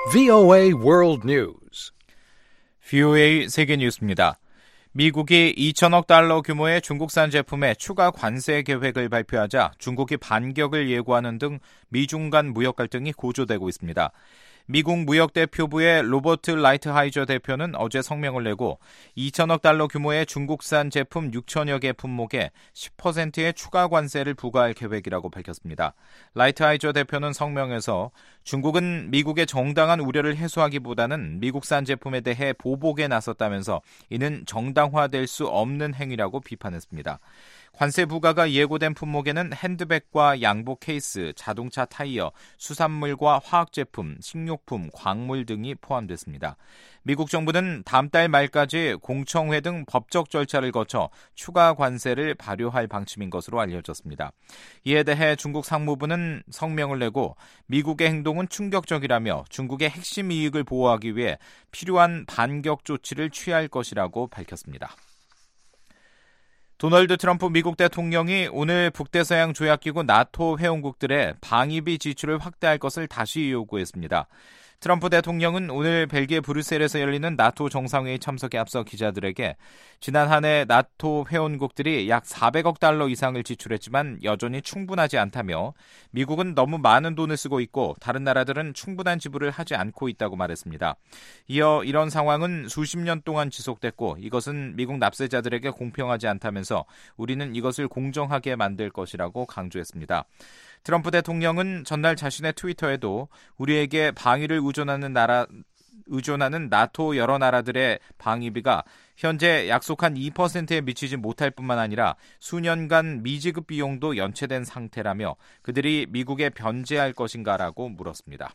VOA World News. VOA 세계 뉴스입니다. 미국이 2천억 달러 규모의 중국산 제품에 추가 관세 계획을 발표하자 중국이 반격을 예고하는 등 미중 간 무역 갈등이 고조되고 있습니다. 미국 무역대표부의 로버트 라이트하이저 대표는 어제 성명을 내고 2천억 달러 규모의 중국산 제품 6천여 개 품목에 10%의 추가 관세를 부과할 계획이라고 밝혔습니다. 라이트하이저 대표는 성명에서 중국은 미국의 정당한 우려를 해소하기보다는 미국산 제품에 대해 보복에 나섰다면서 이는 정당화될 수 없는 행위라고 비판했습니다. 관세 부과가 예고된 품목에는 핸드백과 양복 케이스, 자동차 타이어, 수산물과 화학제품, 식료품, 광물 등이 포함됐습니다. 미국 정부는 다음 달 말까지 공청회 등 법적 절차를 거쳐 추가 관세를 발효할 방침인 것으로 알려졌습니다. 이에 대해 중국 상무부는 성명을 내고 미국의 행동은 충격적이라며 중국의 핵심 이익을 보호하기 위해 필요한 반격 조치를 취할 것이라고 밝혔습니다. 도널드 트럼프 미국 대통령이 오늘 북대서양 조약기구 나토 회원국들의 방위비 지출을 확대할 것을 다시 요구했습니다. 트럼프 대통령은 오늘 벨기에 브뤼셀에서 열리는 나토 정상회의 참석에 앞서 기자들에게 지난 한 해 나토 회원국들이 약 400억 달러 이상을 지출했지만 여전히 충분하지 않다며 미국은 너무 많은 돈을 쓰고 있고 다른 나라들은 충분한 지불을 하지 않고 있다고 말했습니다. 이어 이런 상황은 수십 년 동안 지속됐고 이것은 미국 납세자들에게 공평하지 않다면서 우리는 이것을 공정하게 만들 것이라고 강조했습니다. 트럼프 대통령은 전날 자신의 트위터에도 우리에게 방위를 의존하는 나토 여러 나라들의 방위비가 현재 약속한 2%에 미치지 못할 뿐만 아니라 수년간 미지급 비용도 연체된 상태라며 그들이 미국에 변제할 것인가라고 물었습니다.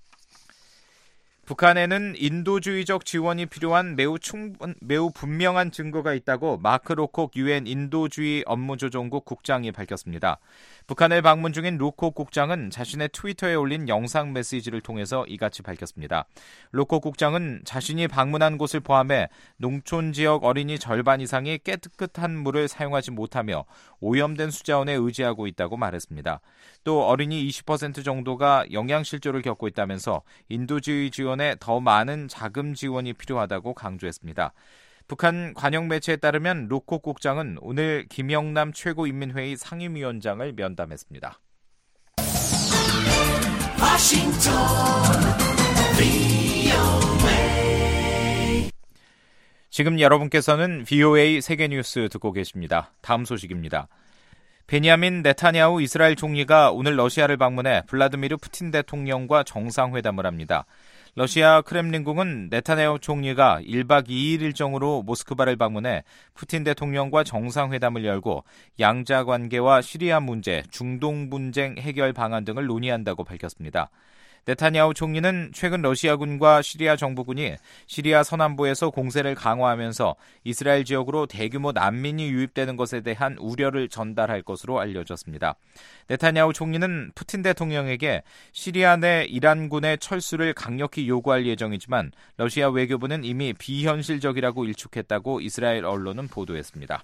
북한에는 인도주의적 지원이 필요한 매우 분명한 증거가 있다고 마크 로콕 유엔 인도주의 업무조정국 국장이 밝혔습니다. 북한을 방문 중인 로콕 국장은 자신의 트위터에 올린 영상 메시지를 통해서 이같이 밝혔습니다. 로콕 국장은 자신이 방문한 곳을 포함해 농촌 지역 어린이 절반 이상이 깨끗한 물을 사용하지 못하며 오염된 수자원에 의지하고 있다고 말했습니다. 또 어린이 20% 정도가 영양실조를 겪고 있다면서 인도주의 지원에 더 많은 자금 지원이 필요하다고 강조했습니다. 북한 관영 매체에 따르면 로콕 국장은 오늘 김영남 최고인민회의 상임위원장을 면담했습니다. 지금 여러분께서는 VOA 세계뉴스 듣고 계십니다. 다음 소식입니다. 베냐민 네타냐후 이스라엘 총리가 오늘 러시아를 방문해 블라디미르 푸틴 대통령과 정상회담을 합니다. 러시아 크렘린궁은 네타냐후 총리가 1박 2일 일정으로 모스크바를 방문해 푸틴 대통령과 정상회담을 열고 양자 관계와 시리아 문제, 중동 분쟁 해결 방안 등을 논의한다고 밝혔습니다. 네타냐후 총리는 최근 러시아군과 시리아 정부군이 시리아 서남부에서 공세를 강화하면서 이스라엘 지역으로 대규모 난민이 유입되는 것에 대한 우려를 전달할 것으로 알려졌습니다. 네타냐후 총리는 푸틴 대통령에게 시리아 내 이란군의 철수를 강력히 요구할 예정이지만 러시아 외교부는 이미 비현실적이라고 일축했다고 이스라엘 언론은 보도했습니다.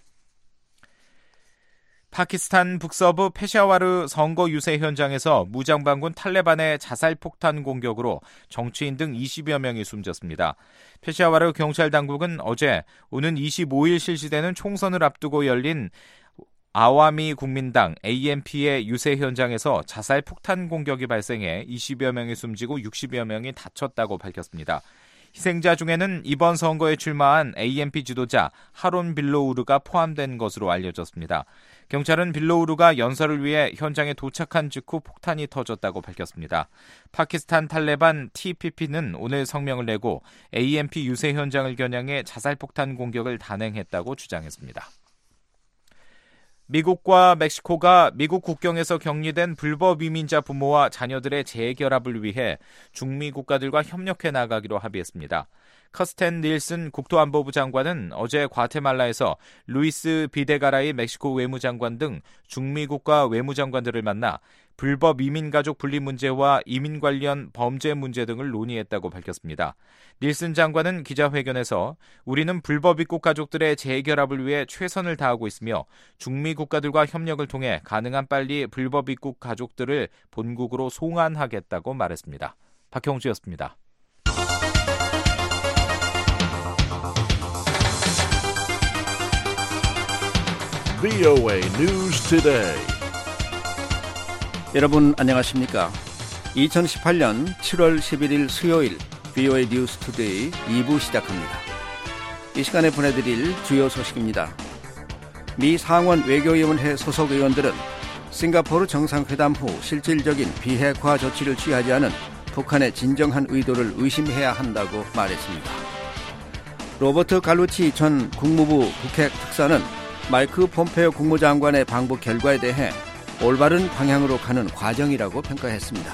파키스탄 북서부 페샤와르 선거 유세 현장에서 무장반군 탈레반의 자살 폭탄 공격으로 정치인 등 20여 명이 숨졌습니다. 페샤와르 경찰 당국은 어제 오는 25일 실시되는 총선을 앞두고 열린 아와미 국민당 ANP의 유세 현장에서 자살 폭탄 공격이 발생해 20여 명이 숨지고 60여 명이 다쳤다고 밝혔습니다. 희생자 중에는 이번 선거에 출마한 ANP 지도자 하론 빌로우르가 포함된 것으로 알려졌습니다. 경찰은 빌로우르가 연설을 위해 현장에 도착한 직후 폭탄이 터졌다고 밝혔습니다. 파키스탄 탈레반 TPP는 오늘 성명을 내고 ANP 유세 현장을 겨냥해 자살폭탄 공격을 단행했다고 주장했습니다. 미국과 멕시코가 미국 국경에서 격리된 불법 이민자 부모와 자녀들의 재결합을 위해 중미 국가들과 협력해 나가기로 합의했습니다. 커스텐 닐슨 국토안보부 장관은 어제 과테말라에서 루이스 비데가라이 멕시코 외무장관 등 중미 국가 외무장관들을 만나 불법 이민가족 분리 문제와 이민 관련 범죄 문제 등을 논의했다고 밝혔습니다. 닐슨 장관은 기자회견에서 우리는 불법 입국 가족들의 재결합을 위해 최선을 다하고 있으며 중미 국가들과 협력을 통해 가능한 빨리 불법 입국 가족들을 본국으로 송환하겠다고 말했습니다. 박형주였습니다. VOA News Today. 여러분 안녕하십니까? 2018년 7월 11일 수요일 VOA News Today 2부 시작합니다. 이 시간에 보내드릴 주요 소식입니다. 미 상원 외교위원회 소속 의원들은 싱가포르 정상회담 후 실질적인 비핵화 조치를 취하지 않은 북한의 진정한 의도를 의심해야 한다고 말했습니다. 로버트 갈루치 전 국무부 북핵 특사는 마이크 폼페오 국무장관의 방북 결과에 대해 올바른 방향으로 가는 과정이라고 평가했습니다.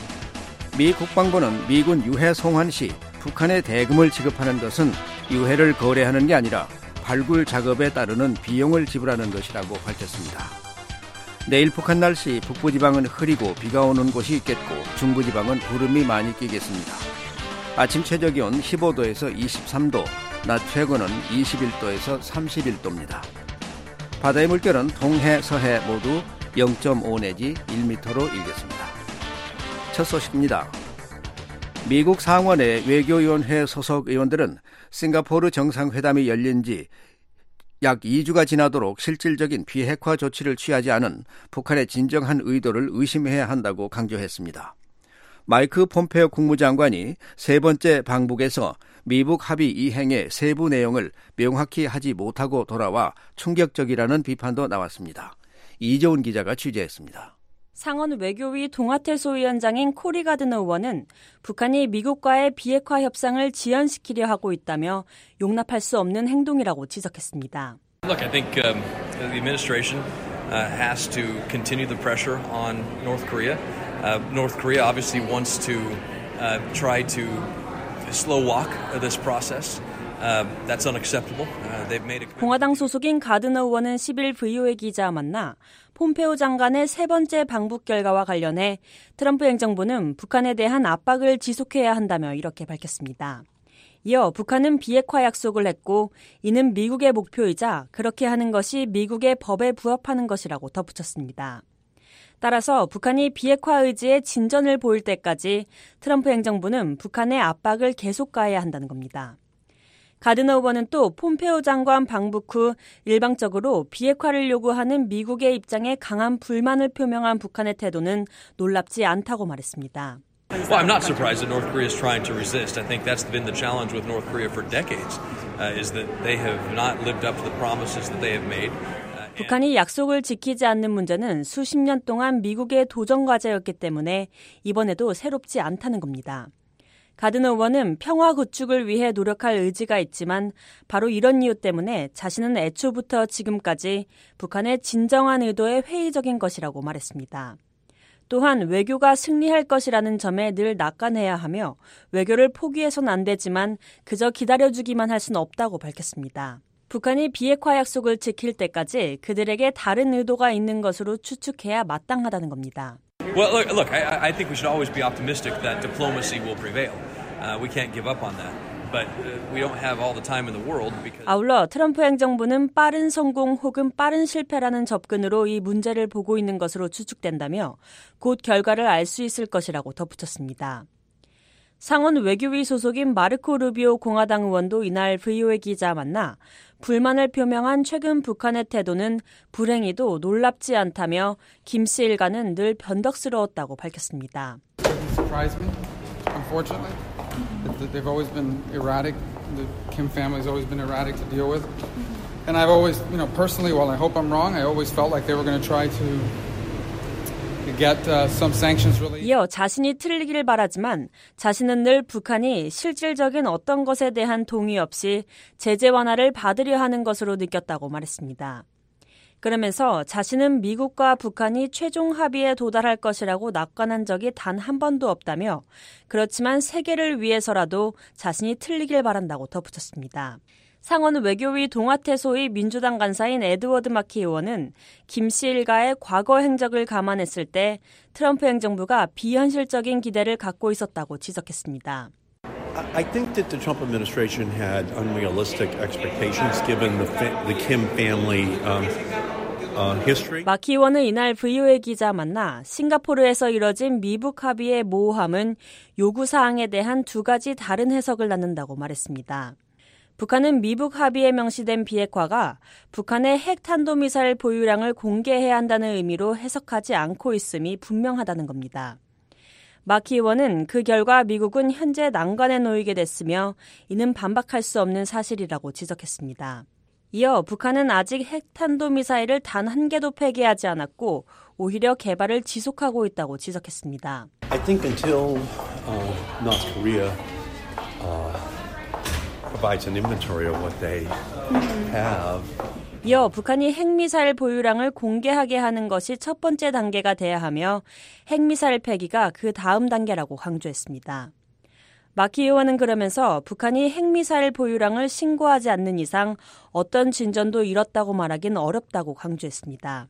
미 국방부는 미군 유해 송환 시 북한에 대금을 지급하는 것은 유해를 거래하는 게 아니라 발굴 작업에 따르는 비용을 지불하는 것이라고 밝혔습니다. 내일 북한 날씨 북부지방은 흐리고 비가 오는 곳이 있겠고 중부지방은 구름이 많이 끼겠습니다. 아침 최저기온 15도에서 23도, 낮 최고는 21도에서 31도입니다. 바다의 물결은 동해, 서해 모두 0.5 내지 1m로 일겠습니다. 첫 소식입니다. 미국 상원의 외교위원회 소속 의원들은 싱가포르 정상회담이 열린 지 약 2주가 지나도록 실질적인 비핵화 조치를 취하지 않은 북한의 진정한 의도를 의심해야 한다고 강조했습니다. 마이크 폼페오 국무장관이 세 번째 방북에서 미북 합의 이행의 세부 내용을 명확히 하지 못하고 돌아와 충격적이라는 비판도 나왔습니다. 이재훈 기자가 취재했습니다. 상원 외교위 동아태소 위원장인 코리 가드너 의원은 북한이 미국과의 비핵화 협상을 지연시키려 하고 있다며 용납할 수 없는 행동이라고 지적했습니다. Look, I think the administration has to continue the pressure on North Korea. North Korea obviously wants to try to slow walk this process. That's unacceptable. They've made a... 공화당 소속인 가드너 의원은 10일 VOA 기자와 만나 폼페오 장관의 세 번째 방북 결과와 관련해 트럼프 행정부는 북한에 대한 압박을 지속해야 한다며 이렇게 밝혔습니다. 이어 북한은 비핵화 약속을 했고 이는 미국의 목표이자 그렇게 하는 것이 미국의 법에 부합하는 것이라고 덧붙였습니다. 따라서 북한이 비핵화 의지에 진전을 보일 때까지 트럼프 행정부는 북한의 압박을 계속 가해야 한다는 겁니다. 가드너 의원은 또 폼페오 장관 방북 후 일방적으로 비핵화를 요구하는 미국의 입장에 강한 불만을 표명한 북한의 태도는 놀랍지 않다고 말했습니다. Well, I'm not surprised that North Korea is trying to resist. I think that's been the challenge with North Korea for decades, is that they have not lived up to the promises that they have made. 북한이 약속을 지키지 않는 문제는 수십 년 동안 미국의 도전 과제였기 때문에 이번에도 새롭지 않다는 겁니다. 가드너 의원은 평화 구축을 위해 노력할 의지가 있지만 바로 이런 이유 때문에 자신은 애초부터 지금까지 북한의 진정한 의도에 회의적인 것이라고 말했습니다. 또한 외교가 승리할 것이라는 점에 늘 낙관해야 하며 외교를 포기해선 안 되지만 그저 기다려주기만 할 수는 없다고 밝혔습니다. 북한이 비핵화 약속을 지킬 때까지 그들에게 다른 의도가 있는 것으로 추측해야 마땅하다는 겁니다. Well, look, I think we should always be optimistic that diplomacy will prevail. We can't give up on that. But we don't have all the time in the world because... 아울러 트럼프 행정부는 빠른 성공 혹은 빠른 실패라는 접근으로 이 문제를 보고 있는 것으로 추측된다며 곧 결과를 알 수 있을 것이라고 덧붙였습니다. 상원 외교위 소속인 마르코 루비오 공화당 의원도 이날 VOA 기자와 만나 불만을 표명한 최근 북한의 태도는 불행히도 놀랍지 않다며 김 씨 일가는 늘 변덕스러웠다고 밝혔습니다. Unfortunately, they've always been erratic. The Kim family's always been erratic to deal with. And I've always, personally, while I hope I'm wrong, I always felt like they were going to try to get some sanctions relief. 이어 자신이 틀리기를 바라지만 자신은 늘 북한이 실질적인 어떤 것에 대한 동의 없이 제재 완화를 받으려 하는 것으로 느꼈다고 말했습니다. 그러면서 자신은 미국과 북한이 최종 합의에 도달할 것이라고 낙관한 적이 단 한 번도 없다며 그렇지만 세계를 위해서라도 자신이 틀리길 바란다고 덧붙였습니다. 상원 외교위 동아태소의 민주당 간사인 에드워드 마키 의원은 김 씨 일가의 과거 행적을 감안했을 때 트럼프 행정부가 비현실적인 기대를 갖고 있었다고 지적했습니다. I think that the Trump administration had unrealistic expectations given the Kim family history. 마키 의원은 이날 VOA 기자 만나 싱가포르에서 이뤄진 미북 합의의 모호함은 요구사항에 대한 두 가지 다른 해석을 낳는다고 말했습니다. 북한은 미북 합의에 명시된 비핵화가 북한의 핵 탄도미사일 보유량을 공개해야 한다는 의미로 해석하지 않고 있음이 분명하다는 겁니다. 마키 의원은 그 결과 미국은 현재 난관에 놓이게 됐으며 이는 반박할 수 없는 사실이라고 지적했습니다. 이어 북한은 아직 핵 탄도미사일을 단 한 개도 폐기하지 않았고 오히려 개발을 지속하고 있다고 지적했습니다. I think until North Korea provides an inventory of what they have. 이어 북한이 핵미사일 보유량을 공개하게 하는 것이 첫 번째 단계가 돼야 하며 핵미사일 폐기가 그 다음 단계라고 강조했습니다. 마키 의원은 그러면서 북한이 핵미사일 보유량을 신고하지 않는 이상 어떤 진전도 이뤘다고 말하긴 어렵다고 강조했습니다.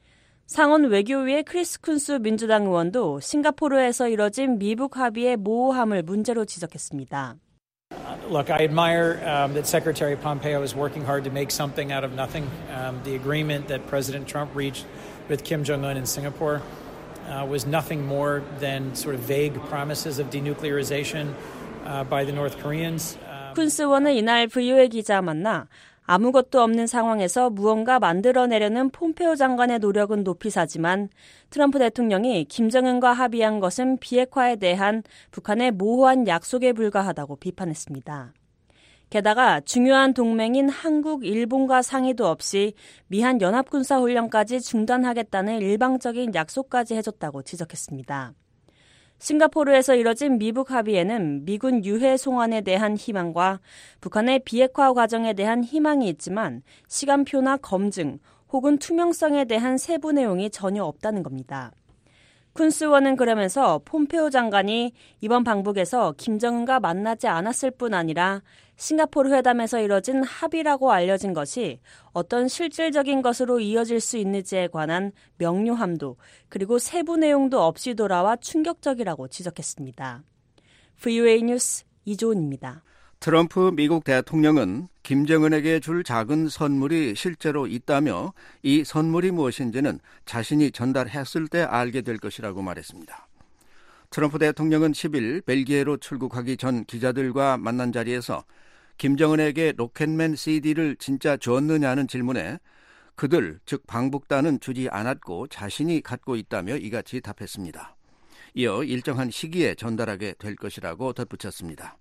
상원 외교위의 크리스 쿤스 민주당 의원도 싱가포르에서 이뤄진 미북 합의의 모호함을 문제로 지적했습니다. Look, I admire that Secretary Pompeo is working hard to make something out of nothing. The agreement that President Trump reached with Kim Jong-un in Singapore was nothing more than sort of vague promises of denuclearization by the North Koreans. 쿤스 의원은 이날 VOA 기자 만나 아무것도 없는 상황에서 무언가 만들어내려는 폼페오 장관의 노력은 높이사지만 트럼프 대통령이 김정은과 합의한 것은 비핵화에 대한 북한의 모호한 약속에 불과하다고 비판했습니다. 게다가 중요한 동맹인 한국, 일본과 상의도 없이 미한 연합군사훈련까지 중단하겠다는 일방적인 약속까지 해줬다고 지적했습니다. 싱가포르에서 이뤄진 미북 합의에는 미군 유해 송환에 대한 희망과 북한의 비핵화 과정에 대한 희망이 있지만 시간표나 검증 혹은 투명성에 대한 세부 내용이 전혀 없다는 겁니다. 쿤스 의원은 그러면서 폼페오 장관이 이번 방북에서 김정은과 만나지 않았을 뿐 아니라 싱가포르 회담에서 이뤄진 합의라고 알려진 것이 어떤 실질적인 것으로 이어질 수 있는지에 관한 명료함도 그리고 세부 내용도 없이 돌아와 충격적이라고 지적했습니다. VOA 뉴스 이조은입니다. 트럼프 미국 대통령은 김정은에게 줄 작은 선물이 실제로 있다며 이 선물이 무엇인지는 자신이 전달했을 때 알게 될 것이라고 말했습니다. 트럼프 대통령은 10일 벨기에로 출국하기 전 기자들과 만난 자리에서 김정은에게 로켓맨 CD를 진짜 줬느냐는 질문에 그들, 즉 방북단은 주지 않았고 자신이 갖고 있다며 이같이 답했습니다. 이어 일정한 시기에 전달하게 될 것이라고 덧붙였습니다.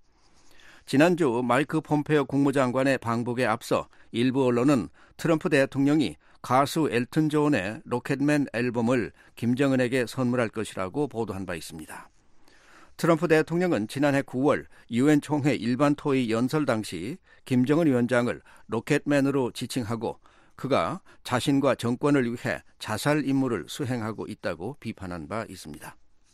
지난주 마이크 폼페오 국무장관의 방북에 앞서 일부 언론은 트럼프 대통령이 가수 엘튼 존의 로켓맨 앨범을 김정은에게 선물할 것이라고 보도한 바 있습니다. 트럼프 대통령은 지난해 9월 유엔 총회 일반 토의 연설 당시 김정은 위원장을 로켓맨으로 지칭하고 그가 자신과 정권을 위해 자살 임무를 수행하고 있다고 비판한 바 있습니다.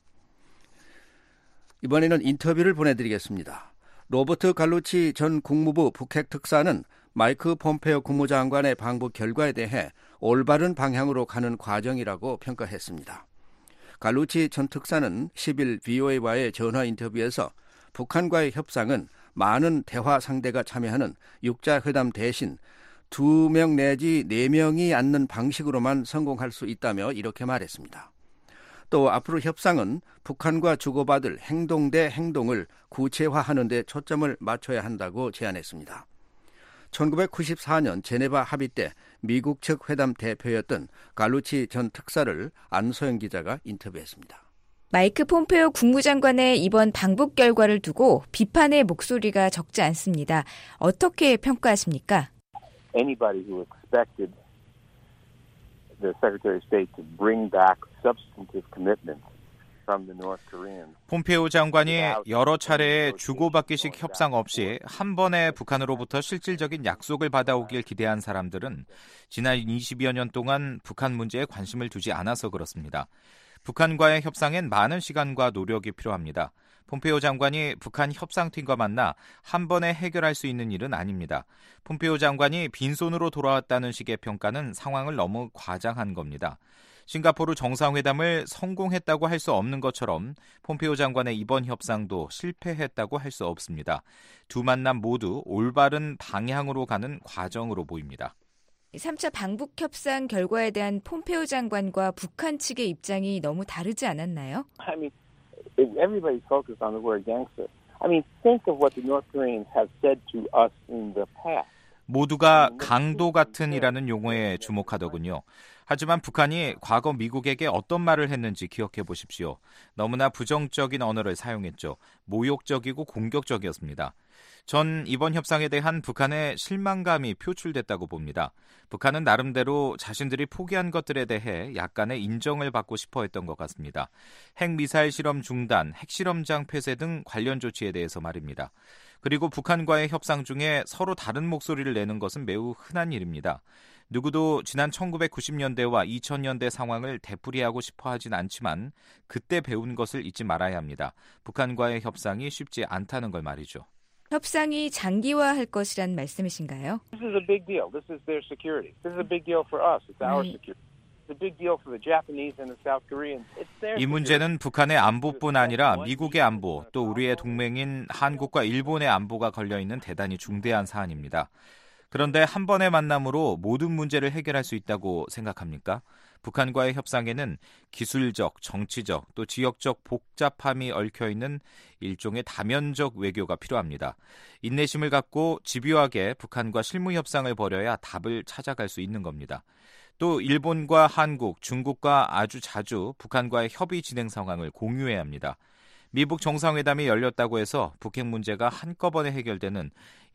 이번에는 인터뷰를 보내드리겠습니다. 로버트 갈루치 전 국무부 북핵 특사는 마이크 폼페오 국무장관의 방북 결과에 대해 올바른 방향으로 가는 과정이라고 평가했습니다. 갈루치 전 특사는 10일 VOA와의 전화 인터뷰에서 북한과의 협상은 많은 대화 상대가 참여하는 육자회담 대신 2명 내지 4명이 앉는 방식으로만 성공할 수 있다며 이렇게 말했습니다. 또 앞으로 협상은 북한과 주고받을 행동 대 행동을 구체화하는 데 초점을 맞춰야 한다고 제안했습니다. 1994년 제네바 합의 때 미국 측 회담 대표였던 갈루치 전 특사를 안소영 기자가 인터뷰했습니다. 마이크 폼페오 국무장관의 이번 방북 결과를 두고 비판의 목소리가 적지 않습니다. 어떻게 평가하십니까? Anybody who expected the Secretary of State to bring back substantive commitments from the North Koreans. 폼페오 장관이 여러 차례의 주고받기식 협상 없이 한 번에 북한으로부터 실질적인 약속을 받아오길 기대한 사람들은 지난 20여 년 동안 북한 문제에 관심을 두지 않아서 그렇습니다. 북한과의 협상엔 많은 시간과 노력이 필요합니다. 폼페오 장관이 북한 협상팀과 만나 한 번에 해결할 수 있는 일은 아닙니다. 폼페오 장관이 빈손으로 돌아왔다는 식의 평가는 상황을 너무 과장한 겁니다. 싱가포르 정상회담을 성공했다고 할 수 없는 것처럼 폼페오 장관의 이번 협상도 실패했다고 할 수 없습니다. 두 만남 모두 올바른 방향으로 가는 과정으로 보입니다. 3차 방북 협상 결과에 대한 폼페오 장관과 북한 측의 입장이 너무 다르지 않았나요? I mean, everybody's focused on the word gangster. I mean, think of what the North Koreans have said to us in the past. 모두가 강도 같은이라는 용어에 주목하더군요. 하지만 북한이 과거 미국에게 어떤 말을 했는지 기억해 보십시오. 너무나 부정적인 언어를 사용했죠. 모욕적이고 공격적이었습니다. 전 이번 협상에 대한 북한의 실망감이 표출됐다고 봅니다. 북한은 나름대로 자신들이 포기한 것들에 대해 약간의 인정을 받고 싶어 했던 것 같습니다. 핵미사일 실험 중단, 핵실험장 폐쇄 등 관련 조치에 대해서 말입니다. 그리고 북한과의 협상 중에 서로 다른 목소리를 내는 것은 매우 흔한 일입니다. 누구도 지난 1990년대와 2000년대 상황을 되풀이하고 싶어 하진 않지만 그때 배운 것을 잊지 말아야 합니다. 북한과의 협상이 쉽지 않다는 걸 말이죠. 협상이 장기화할 것이란 말씀이신가요? This is a big deal. This is their security. This is a big deal for us. It's our security. It's a big deal for the Japanese and the South Koreans. It's their 이 문제는 북한의 안보뿐 아니라 미국의 안보, 또 우리의 동맹인 한국과 일본의 안보가 걸려있는 대단히 중대한 사안입니다. 그런데 한 번의 만남으로 모든 문제를 해결할 수 있다고 생각합니까? 북한과의 협상에는 기술적, 정치적, 또 지역적 복잡함이 얽혀있는 일종의 다면적 외교가 필요합니다. 인내심을 갖고 집요하게 북한과 실무 협상을 벌여야 답을 찾아갈 수 있는 겁니다. 또 일본과 한국, 중국과 아주 자주 북한과의 협의 진행 상황을 공유해야 합니다. 미북 정상회담이 열렸다고 해서 북핵 문제가 한꺼번에 해결되는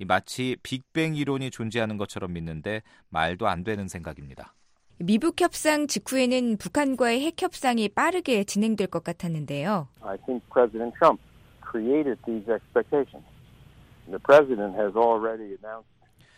마치 빅뱅 이론이 존재하는 것처럼 믿는데 말도 안 되는 생각입니다. 미북 협상 직후에는 북한과의 핵 협상이 빠르게 진행될 것 같았는데요. I think President Trump created these expectations. The president has already announced.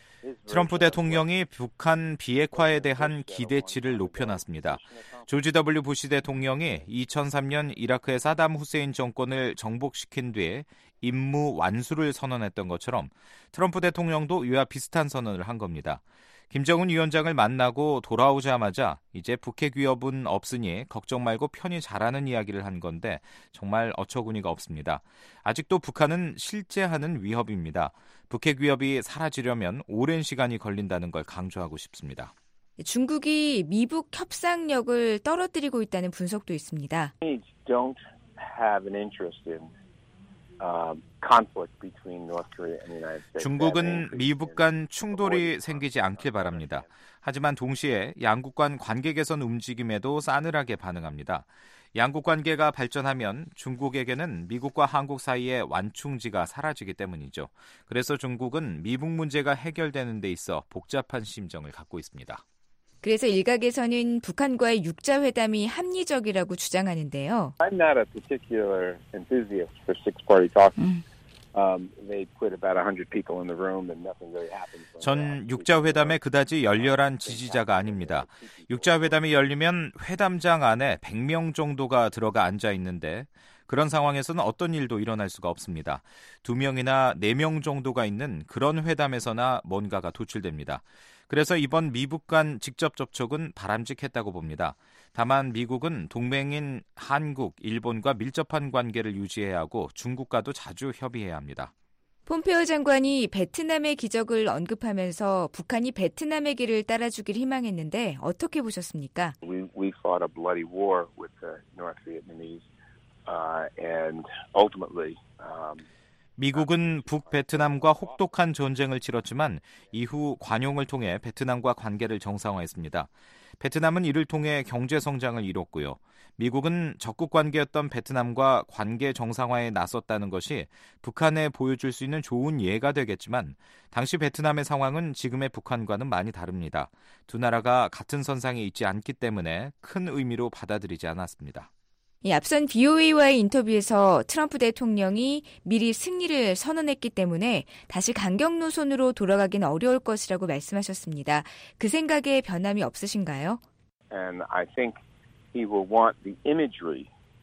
트럼프 대통령이 북한 비핵화에 대한 기대치를 높여놨습니다. 조지 W. 부시 대통령이 2003년 이라크의 사담 후세인 정권을 정복시킨 뒤에 임무 완수를 선언했던 것처럼 트럼프 대통령도 이와 비슷한 선언을 한 겁니다. 김정은 위원장을 만나고 돌아오자마자 이제 북핵 위협은 없으니 걱정 말고 편히 잘하는 이야기를 한 건데 정말 어처구니가 없습니다. 아직도 북한은 실제 하는 위협입니다. 북핵 위협이 사라지려면 오랜 시간이 걸린다는 걸 강조하고 싶습니다. 중국이 미북 협상력을 떨어뜨리고 있다는 분석도 있습니다. Don't have an interest in conflict between North Korea and the United States. 중국은 미북 간 충돌이 생기지 않길 바랍니다. 하지만 동시에 양국 간 관계 개선 움직임에도 싸늘하게 반응합니다. 양국 관계가 발전하면 중국에게는 미국과 한국 사이의 완충지가 사라지기 때문이죠. 그래서 중국은 미북 문제가 해결되는 데 있어 복잡한 심정을 갖고 있습니다. 그래서 일각에서는 북한과의 육자회담이 합리적이라고 주장하는데요. I'm not a particular enthusiast for six-party talking. They put about 100 people in the room and nothing really happens. 전 육자회담에 그다지 열렬한 지지자가 아닙니다. 육자회담이 열리면 회담장 안에 100명 정도가 들어가 앉아 있는데 그런 상황에서는 어떤 일도 일어날 수가 없습니다. 2명이나 4명 정도가 있는 그런 회담에서나 뭔가가 도출됩니다. 그래서 이번 미북 간 직접 접촉은 바람직했다고 봅니다. 다만 미국은 동맹인 한국, 일본과 밀접한 관계를 유지해야 하고 중국과도 자주 협의해야 합니다. 폼페오 장관이 베트남의 기적을 언급하면서 북한이 베트남의 길을 따라주길 희망했는데 어떻게 보셨습니까? We fought a bloody war with the North Vietnamese and ultimately 미국은 북베트남과 혹독한 전쟁을 치렀지만 이후 관용을 통해 베트남과 관계를 정상화했습니다. 베트남은 이를 통해 경제 성장을 이뤘고요. 미국은 적국 관계였던 베트남과 관계 정상화에 나섰다는 것이 북한에 보여줄 수 있는 좋은 예가 되겠지만 당시 베트남의 상황은 지금의 북한과는 많이 다릅니다. 두 나라가 같은 선상에 있지 않기 때문에 큰 의미로 받아들이지 않았습니다. 앞선 VOA와의 인터뷰에서 트럼프 대통령이 미리 승리를 선언했기 때문에 다시 강경 노선으로 돌아가긴 어려울 것이라고 말씀하셨습니다. 그 생각에 변함이 없으신가요? And I think he will want the imagery,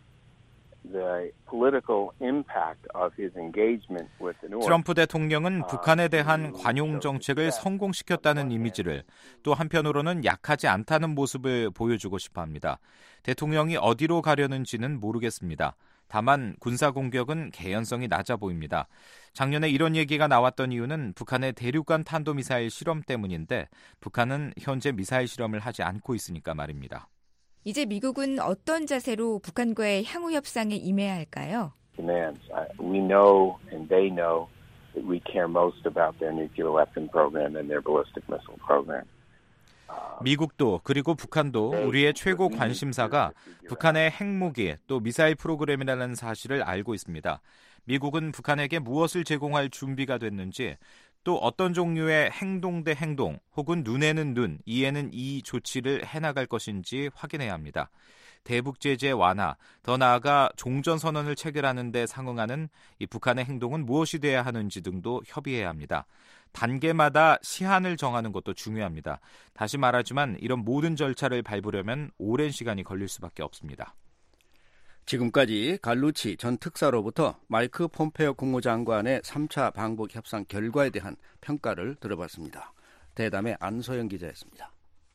the political impact of his engagement with the North. 트럼프 대통령은 북한에 대한 관용 정책을 성공시켰다는 이미지를 또 한편으로는 약하지 않다는 모습을 보여주고 싶어합니다. 대통령이 어디로 가려는지는 모르겠습니다. 다만 군사 공격은 개연성이 낮아 보입니다. 작년에 이런 얘기가 나왔던 이유는 북한의 대륙간 탄도미사일 실험 때문인데 북한은 현재 미사일 실험을 하지 않고 있으니까 말입니다. 이제 미국은 어떤 자세로 북한과의 향후 협상에 임해야 할까요? demands. We know and they know that we care most about their nuclear weapon program and their ballistic missile program. 미국도 그리고 북한도 우리의 최고 관심사가 북한의 핵무기 또 미사일 프로그램이라는 사실을 알고 있습니다. 미국은 북한에게 무엇을 제공할 준비가 됐는지 또 어떤 종류의 행동 대 행동 혹은 눈에는 눈, 이에는 이 조치를 해나갈 것인지 확인해야 합니다. 대북 제재 완화, 더 나아가 종전선언을 체결하는 데 상응하는 이 북한의 행동은 무엇이 돼야 하는지 등도 협의해야 합니다. 단계마다 시한을 정하는 것도 중요합니다. 다시 말하지만 이런 모든 절차를 밟으려면 오랜 시간이 걸릴 수밖에 없습니다. 지금까지 갈루치 전 특사로부터 마이크 폼페오 국무장관의 3차 방북 협상 결과에 대한 평가를 들어봤습니다. 대담의 안소영 기자였습니다.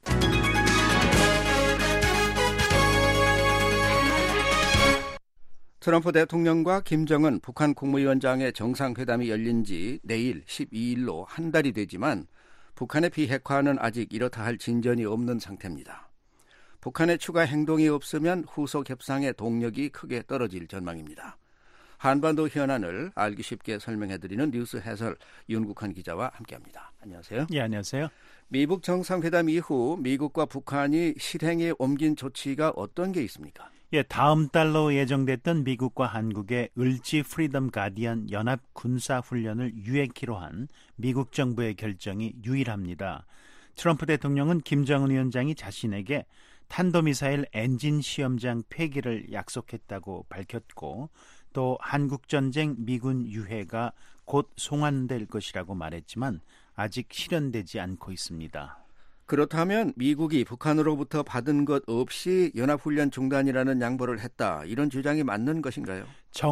트럼프 대통령과 김정은 북한 국무위원장의 정상회담이 열린 지 내일 12일로 한 달이 되지만 북한의 비핵화는 아직 이렇다 할 진전이 없는 상태입니다. 북한의 추가 행동이 없으면 후속 협상의 동력이 크게 떨어질 전망입니다. 한반도 현안을 알기 쉽게 설명해드리는 뉴스 해설 윤국한 기자와 함께합니다. 안녕하세요. 예, 안녕하세요. 미북 정상회담 이후 미국과 북한이 실행에 옮긴 조치가 어떤 게 있습니까? 예, 다음 달로 예정됐던 미국과 한국의 을지 프리덤 가디언 연합 군사 훈련을 유예키로 한 미국 정부의 결정이 유일합니다. 트럼프 대통령은 김정은 위원장이 자신에게 탄도미사일 엔진 시험장 폐기를 약속했다고 밝혔고 또 한국전쟁 미군 유해가 곧 송환될 것이라고 말했지만 아직 실현되지 않고 있습니다. 그렇다면 미국이 북한으로부터 받은 것 없이 연합훈련 중단이라는 양보를 했다. 이런 주장이 맞는 것인가요?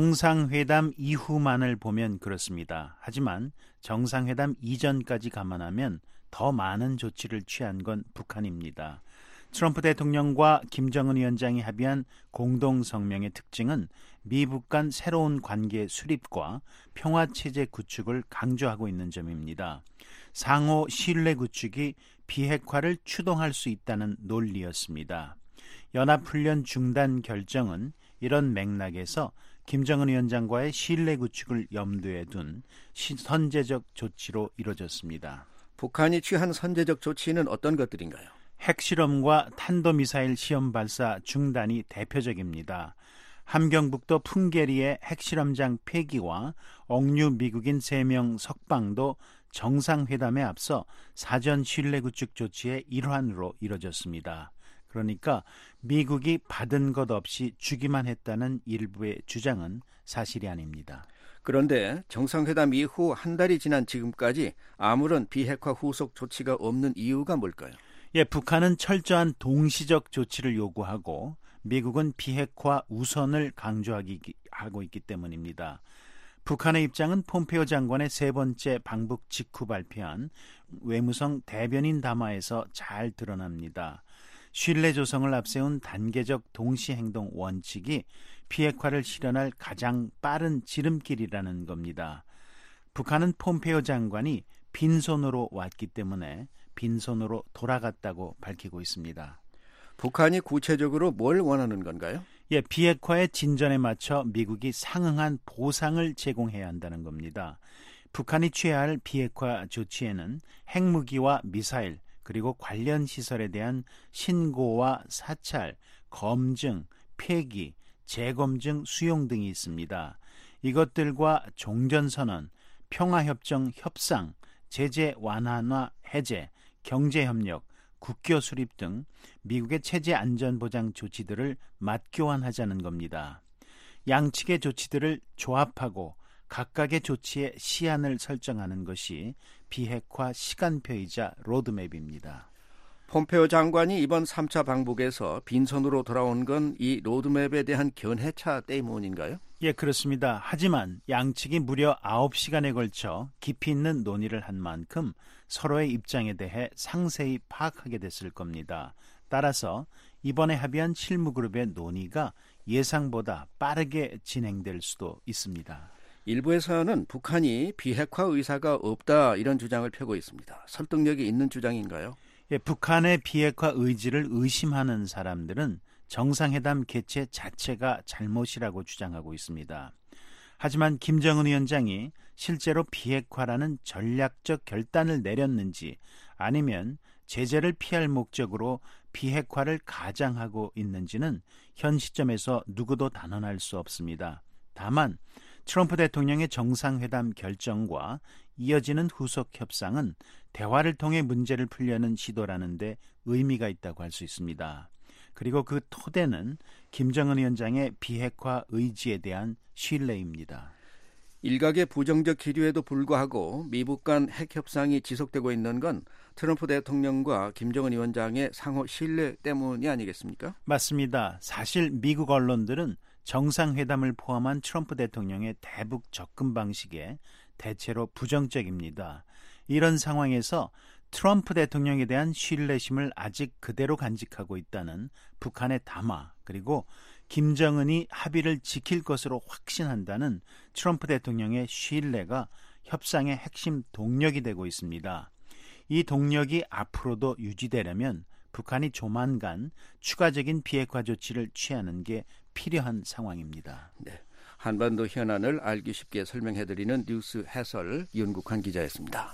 정상회담 이후만을 보면 그렇습니다. 하지만 정상회담 이전까지 감안하면 더 많은 조치를 취한 건 북한입니다. 트럼프 대통령과 김정은 위원장이 합의한 공동성명의 특징은 미북 간 새로운 관계 수립과 평화체제 구축을 강조하고 있는 점입니다. 상호 신뢰 구축이 비핵화를 추동할 수 있다는 논리였습니다. 연합훈련 중단 결정은 이런 맥락에서 김정은 위원장과의 신뢰 구축을 염두에 둔 선제적 조치로 이뤄졌습니다. 북한이 취한 선제적 조치는 어떤 것들인가요? 핵실험과 탄도미사일 시험 발사 중단이 대표적입니다. 함경북도 풍계리의 핵실험장 폐기와 억류 미국인 3명 석방도 정상회담에 앞서 사전 신뢰 구축 조치의 일환으로 이뤄졌습니다. 그러니까 미국이 받은 것 없이 주기만 했다는 일부의 주장은 사실이 아닙니다. 그런데 정상회담 이후 한 달이 지난 지금까지 아무런 비핵화 후속 조치가 없는 이유가 뭘까요? 예, 북한은 철저한 동시적 조치를 요구하고 미국은 비핵화 우선을 강조하고 있기 때문입니다. 북한의 입장은 폼페오 장관의 세 번째 방북 직후 발표한 외무성 대변인 담화에서 잘 드러납니다. 신뢰 조성을 앞세운 단계적 동시행동 원칙이 비핵화를 실현할 가장 빠른 지름길이라는 겁니다. 북한은 폼페오 장관이 빈손으로 왔기 때문에 빈손으로 돌아갔다고 밝히고 있습니다. 북한이 구체적으로 뭘 원하는 건가요? 예, 비핵화의 진전에 맞춰 미국이 상응한 보상을 제공해야 한다는 겁니다. 북한이 취해야 할 비핵화 조치에는 핵무기와 미사일 그리고 관련 시설에 대한 신고와 사찰, 검증, 폐기, 재검증, 수용 등이 있습니다. 이것들과 종전선언, 평화협정 협상, 제재 완화나 해제, 경제협력, 국교 수립 등 미국의 체제 안전보장 조치들을 맞교환하자는 겁니다. 양측의 조치들을 조합하고 각각의 조치의 시한을 설정하는 것이 비핵화 시간표이자 로드맵입니다. 폼페오 장관이 이번 3차 방북에서 빈손으로 돌아온 건 이 로드맵에 대한 견해차 때문인가요? 예, 그렇습니다. 하지만 양측이 무려 9시간에 걸쳐 깊이 있는 논의를 한 만큼 서로의 입장에 대해 상세히 파악하게 됐을 겁니다. 따라서 이번에 합의한 실무그룹의 논의가 예상보다 빠르게 진행될 수도 있습니다. 일부에서는 북한이 비핵화 의사가 없다 이런 주장을 펴고 있습니다. 설득력이 있는 주장인가요? 예, 북한의 비핵화 의지를 의심하는 사람들은 정상회담 개최 자체가 잘못이라고 주장하고 있습니다. 하지만 김정은 위원장이 실제로 비핵화라는 전략적 결단을 내렸는지 아니면 제재를 피할 목적으로 비핵화를 가장하고 있는지는 현 시점에서 누구도 단언할 수 없습니다. 다만 트럼프 대통령의 정상회담 결정과 이어지는 후속 협상은 대화를 통해 문제를 풀려는 시도라는 데 의미가 있다고 할 수 있습니다. 그리고 그 토대는 김정은 위원장의 비핵화 의지에 대한 신뢰입니다. 일각의 부정적 기류에도 불구하고 미북 간 핵 협상이 지속되고 있는 건 트럼프 대통령과 김정은 위원장의 상호 신뢰 때문이 아니겠습니까? 맞습니다. 사실 미국 언론들은 정상회담을 포함한 트럼프 대통령의 대북 접근 방식에 대체로 부정적입니다. 이런 상황에서 트럼프 대통령에 대한 신뢰심을 아직 그대로 간직하고 있다는 북한의 담화, 그리고 김정은이 합의를 지킬 것으로 확신한다는 트럼프 대통령의 신뢰가 협상의 핵심 동력이 되고 있습니다. 이 동력이 앞으로도 유지되려면 북한이 조만간 추가적인 비핵화 조치를 취하는 게 필요한 상황입니다. 네, 한반도 현안을 알기 쉽게 설명해드리는 뉴스 해설 윤국환 기자였습니다.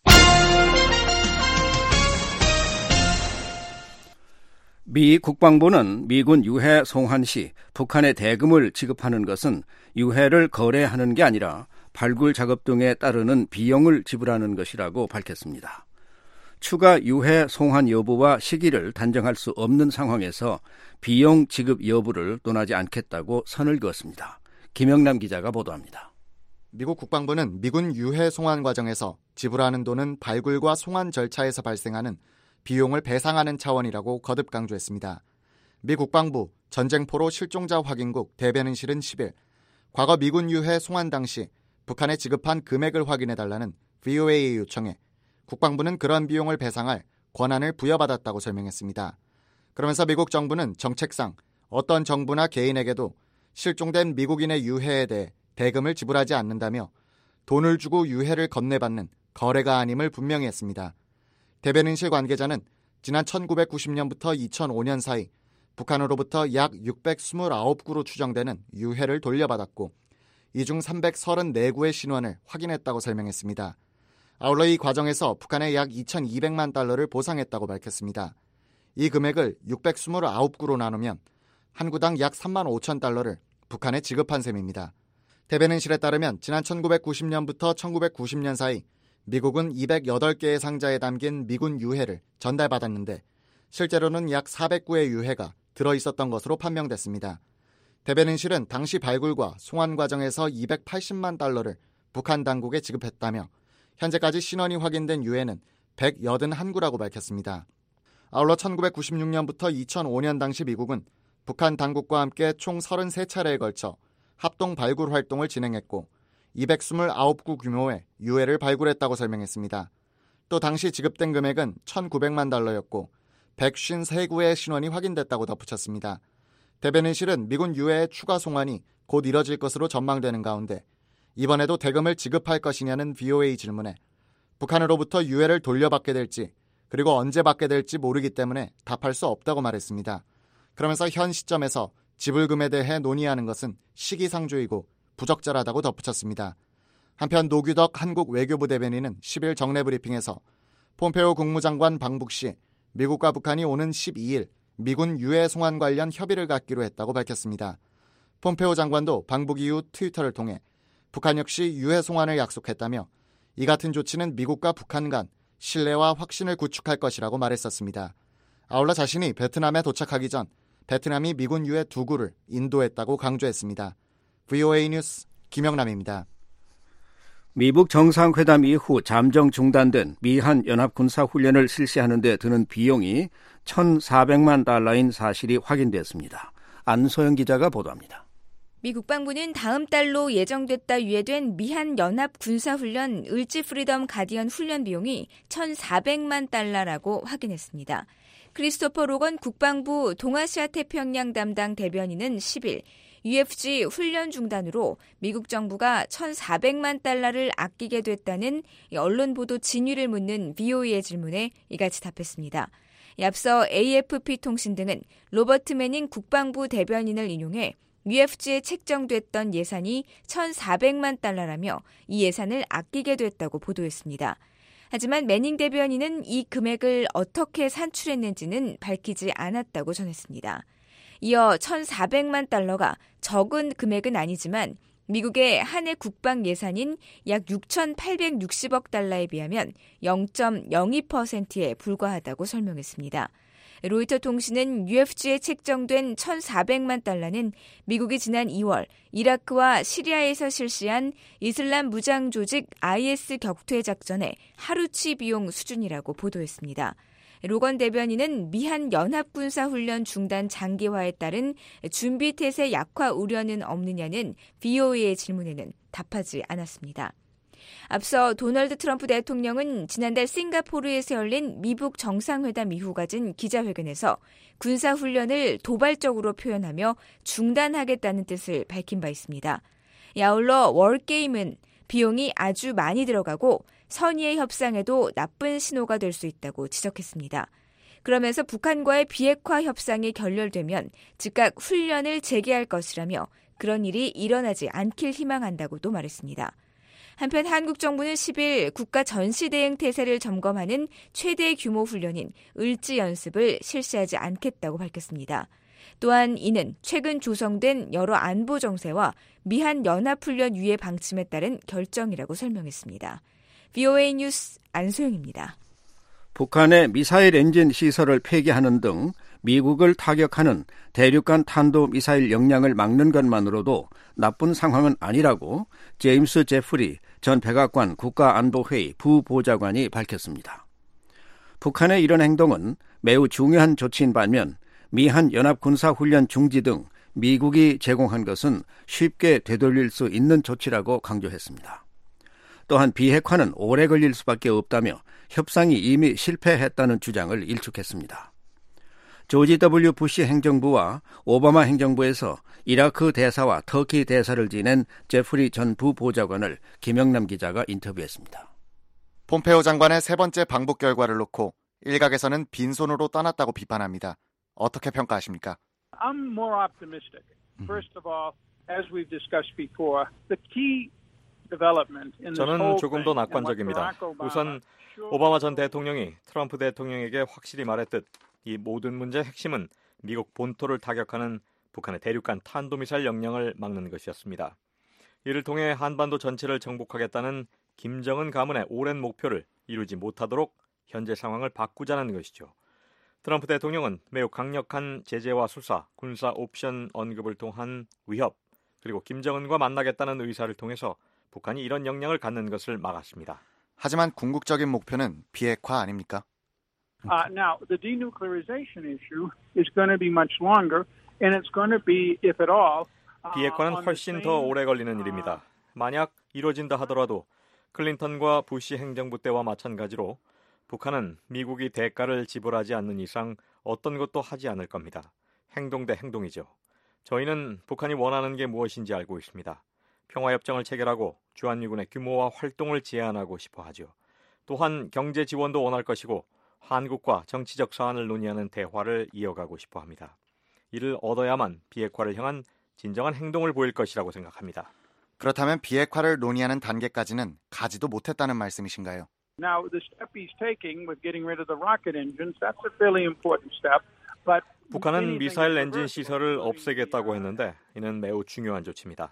미 국방부는 미군 유해 송환 시 북한에 대금을 지급하는 것은 유해를 거래하는 게 아니라 발굴 작업 등에 따르는 비용을 지불하는 것이라고 밝혔습니다. 추가 유해 송환 여부와 시기를 단정할 수 없는 상황에서 비용 지급 여부를 논하지 않겠다고 선을 그었습니다. 김영남 기자가 보도합니다. 미국 국방부는 미군 유해 송환 과정에서 지불하는 돈은 발굴과 송환 절차에서 발생하는 비용을 배상하는 차원이라고 거듭 강조했습니다. 미 국방부 전쟁포로 실종자 확인국 대변인실은 10일 과거 미군 유해 송환 당시 북한에 지급한 금액을 확인해달라는 VOA의 요청에 국방부는 그런 비용을 배상할 권한을 부여받았다고 설명했습니다. 그러면서 미국 정부는 정책상 어떤 정부나 개인에게도 실종된 미국인의 유해에 대해 대금을 지불하지 않는다며 돈을 주고 유해를 건네받는 거래가 아님을 분명히 했습니다. 대변인실 관계자는 지난 1990년부터 2005년 사이 북한으로부터 약 629구로 추정되는 유해를 돌려받았고 이 중 334구의 신원을 확인했다고 설명했습니다. 아울러 이 과정에서 북한에 약 2,200만 달러를 보상했다고 밝혔습니다. 이 금액을 629구로 나누면 한 구당 약 3만 5천 달러를 북한에 지급한 셈입니다. 대변인실에 따르면 지난 1990년부터 1990년 사이 미국은 208개의 상자에 담긴 미군 유해를 전달받았는데 실제로는 약 400구의 유해가 들어있었던 것으로 판명됐습니다. 대변인실은 당시 발굴과 송환 과정에서 280만 달러를 북한 당국에 지급했다며 현재까지 신원이 확인된 유해는 181구라고 밝혔습니다. 아울러 1996년부터 2005년 당시 미국은 북한 당국과 함께 총 33차례에 걸쳐 합동 발굴 활동을 진행했고 229구 규모의 유해를 발굴했다고 설명했습니다. 또 당시 지급된 금액은 1,900만 달러였고 153구의 신원이 확인됐다고 덧붙였습니다. 대변인실은 미군 유해의 추가 송환이 곧 이뤄질 것으로 전망되는 가운데 이번에도 대금을 지급할 것이냐는 VOA 질문에 북한으로부터 유해를 돌려받게 될지 그리고 언제 받게 될지 모르기 때문에 답할 수 없다고 말했습니다. 그러면서 현 시점에서 지불금에 대해 논의하는 것은 시기상조이고 부적절하다고 덧붙였습니다. 한편 노규덕 한국 외교부 대변인은 10일 정례 브리핑에서 폼페오 국무장관 방북 시 미국과 북한이 오는 12일 미군 유해 송환 관련 협의를 갖기로 했다고 밝혔습니다. 폼페오 장관도 방북 이후 트위터를 통해 북한 역시 유해 송환을 약속했다며 이 같은 조치는 미국과 북한 간 신뢰와 확신을 구축할 것이라고 말했었습니다. 아울러 자신이 베트남에 도착하기 전 베트남이 미군 유해 2구를 인도했다고 강조했습니다. VOA 뉴스 김영남입니다. 미북 정상회담 이후 잠정 중단된 미한 연합군사훈련을 실시하는 데 드는 비용이 1,400만 달러인 사실이 확인됐습니다. 안소영 기자가 보도합니다. 미 국방부는 다음 달로 예정됐다 유예된 미한 연합 군사훈련 을지 프리덤 가디언 훈련 비용이 1,400만 달러라고 확인했습니다. 크리스토퍼 로건 국방부 동아시아 태평양 담당 대변인은 10일 UFG 훈련 중단으로 미국 정부가 1,400만 달러를 아끼게 됐다는 언론 보도 진위를 묻는 VOA의 질문에 이같이 답했습니다. 앞서 AFP 통신 등은 로버트 매닝 국방부 대변인을 인용해 UFG에 책정됐던 예산이 1,400만 달러라며 이 예산을 아끼게 됐다고 보도했습니다. 하지만 매닝 대변인은 이 금액을 어떻게 산출했는지는 밝히지 않았다고 전했습니다. 이어 1,400만 달러가 적은 금액은 아니지만 미국의 한 해 국방 예산인 약 6,860억 달러에 비하면 0.02%에 불과하다고 설명했습니다. 로이터 통신은 UFG에 책정된 1,400만 달러는 미국이 지난 2월 이라크와 시리아에서 실시한 이슬람 무장 조직 IS 격퇴 작전의 하루치 비용 수준이라고 보도했습니다. 로건 대변인은 미한 연합군사훈련 중단 장기화에 따른 준비태세 약화 우려는 없느냐는 VOA의 질문에는 답하지 않았습니다. 앞서 도널드 트럼프 대통령은 지난달 싱가포르에서 열린 미북 정상회담 이후 가진 기자회견에서 군사훈련을 도발적으로 표현하며 중단하겠다는 뜻을 밝힌 바 있습니다. 아울러 월게임은 비용이 아주 많이 들어가고 선의의 협상에도 나쁜 신호가 될 수 있다고 지적했습니다. 그러면서 북한과의 비핵화 협상이 결렬되면 즉각 훈련을 재개할 것이라며 그런 일이 일어나지 않길 희망한다고도 말했습니다. 한편 한국 정부는 10일 국가 전시대응 태세를 점검하는 최대 규모 훈련인 을지 연습을 실시하지 않겠다고 밝혔습니다. 또한 이는 최근 조성된 여러 안보 정세와 미한 연합훈련 유예 방침에 따른 결정이라고 설명했습니다. VOA 뉴스 안소영입니다. 북한의 미사일 엔진 시설을 폐기하는 등 미국을 타격하는 대륙간 탄도미사일 역량을 막는 것만으로도 나쁜 상황은 아니라고 제임스 제프리 전 백악관 국가안보회의 부보좌관이 밝혔습니다. 북한의 이런 행동은 매우 중요한 조치인 반면 미한 연합군사훈련 중지 등 미국이 제공한 것은 쉽게 되돌릴 수 있는 조치라고 강조했습니다. 또한 비핵화는 오래 걸릴 수밖에 없다며 협상이 이미 실패했다는 주장을 일축했습니다. 조지 W. 부시 행정부와 오바마 행정부에서 이라크 대사와 터키 대사를 지낸 제프리 전 부보좌관을 김영남 기자가 인터뷰했습니다. 폼페오 장관의 세 번째 방북 결과를 놓고 일각에서는 빈손으로 떠났다고 비판합니다. 어떻게 평가하십니까? I'm more optimistic. First of all, as we've discussed before, the key 저는 조금 더 낙관적입니다. 우선 오바마 전 대통령이 트럼프 대통령에게 확실히 말했듯 이 모든 문제의 핵심은 미국 본토를 타격하는 북한의 대륙간 탄도미사일 역량을 막는 것이었습니다. 이를 통해 한반도 전체를 정복하겠다는 김정은 가문의 오랜 목표를 이루지 못하도록 현재 상황을 바꾸자는 것이죠. 트럼프 대통령은 매우 강력한 제재와 수사, 군사 옵션 언급을 통한 위협, 그리고 김정은과 만나겠다는 의사를 통해서 북한이 이런 역량을 갖는 것을 막았습니다. 하지만 궁극적인 목표는 비핵화 아닙니까? Now, the denuclearization issue is going to be much longer, and it's going to be, if at all, 비핵화는 훨씬 더 오래 걸리는 일입니다. 만약 이루어진다 하더라도 클린턴과 부시 행정부 때와 마찬가지로 북한은 미국이 대가를 지불하지 않는 이상 어떤 것도 하지 않을 겁니다. 행동 대 행동이죠. 저희는 북한이 원하는 게 무엇인지 알고 있습니다. 평화협정을 체결하고 주한미군의 규모와 활동을 제한하고 싶어 하죠. 또한 경제 지원도 원할 것이고 한국과 정치적 사안을 논의하는 대화를 이어가고 싶어 합니다. 이를 얻어야만 비핵화를 향한 진정한 행동을 보일 것이라고 생각합니다. 그렇다면 비핵화를 논의하는 단계까지는 가지도 못했다는 말씀이신가요? Now, the step he's taking with getting rid of the rocket engines, that's a fairly important step. But 북한은 미사일 엔진 시설을 없애겠다고 했는데 이는 매우 중요한 조치입니다.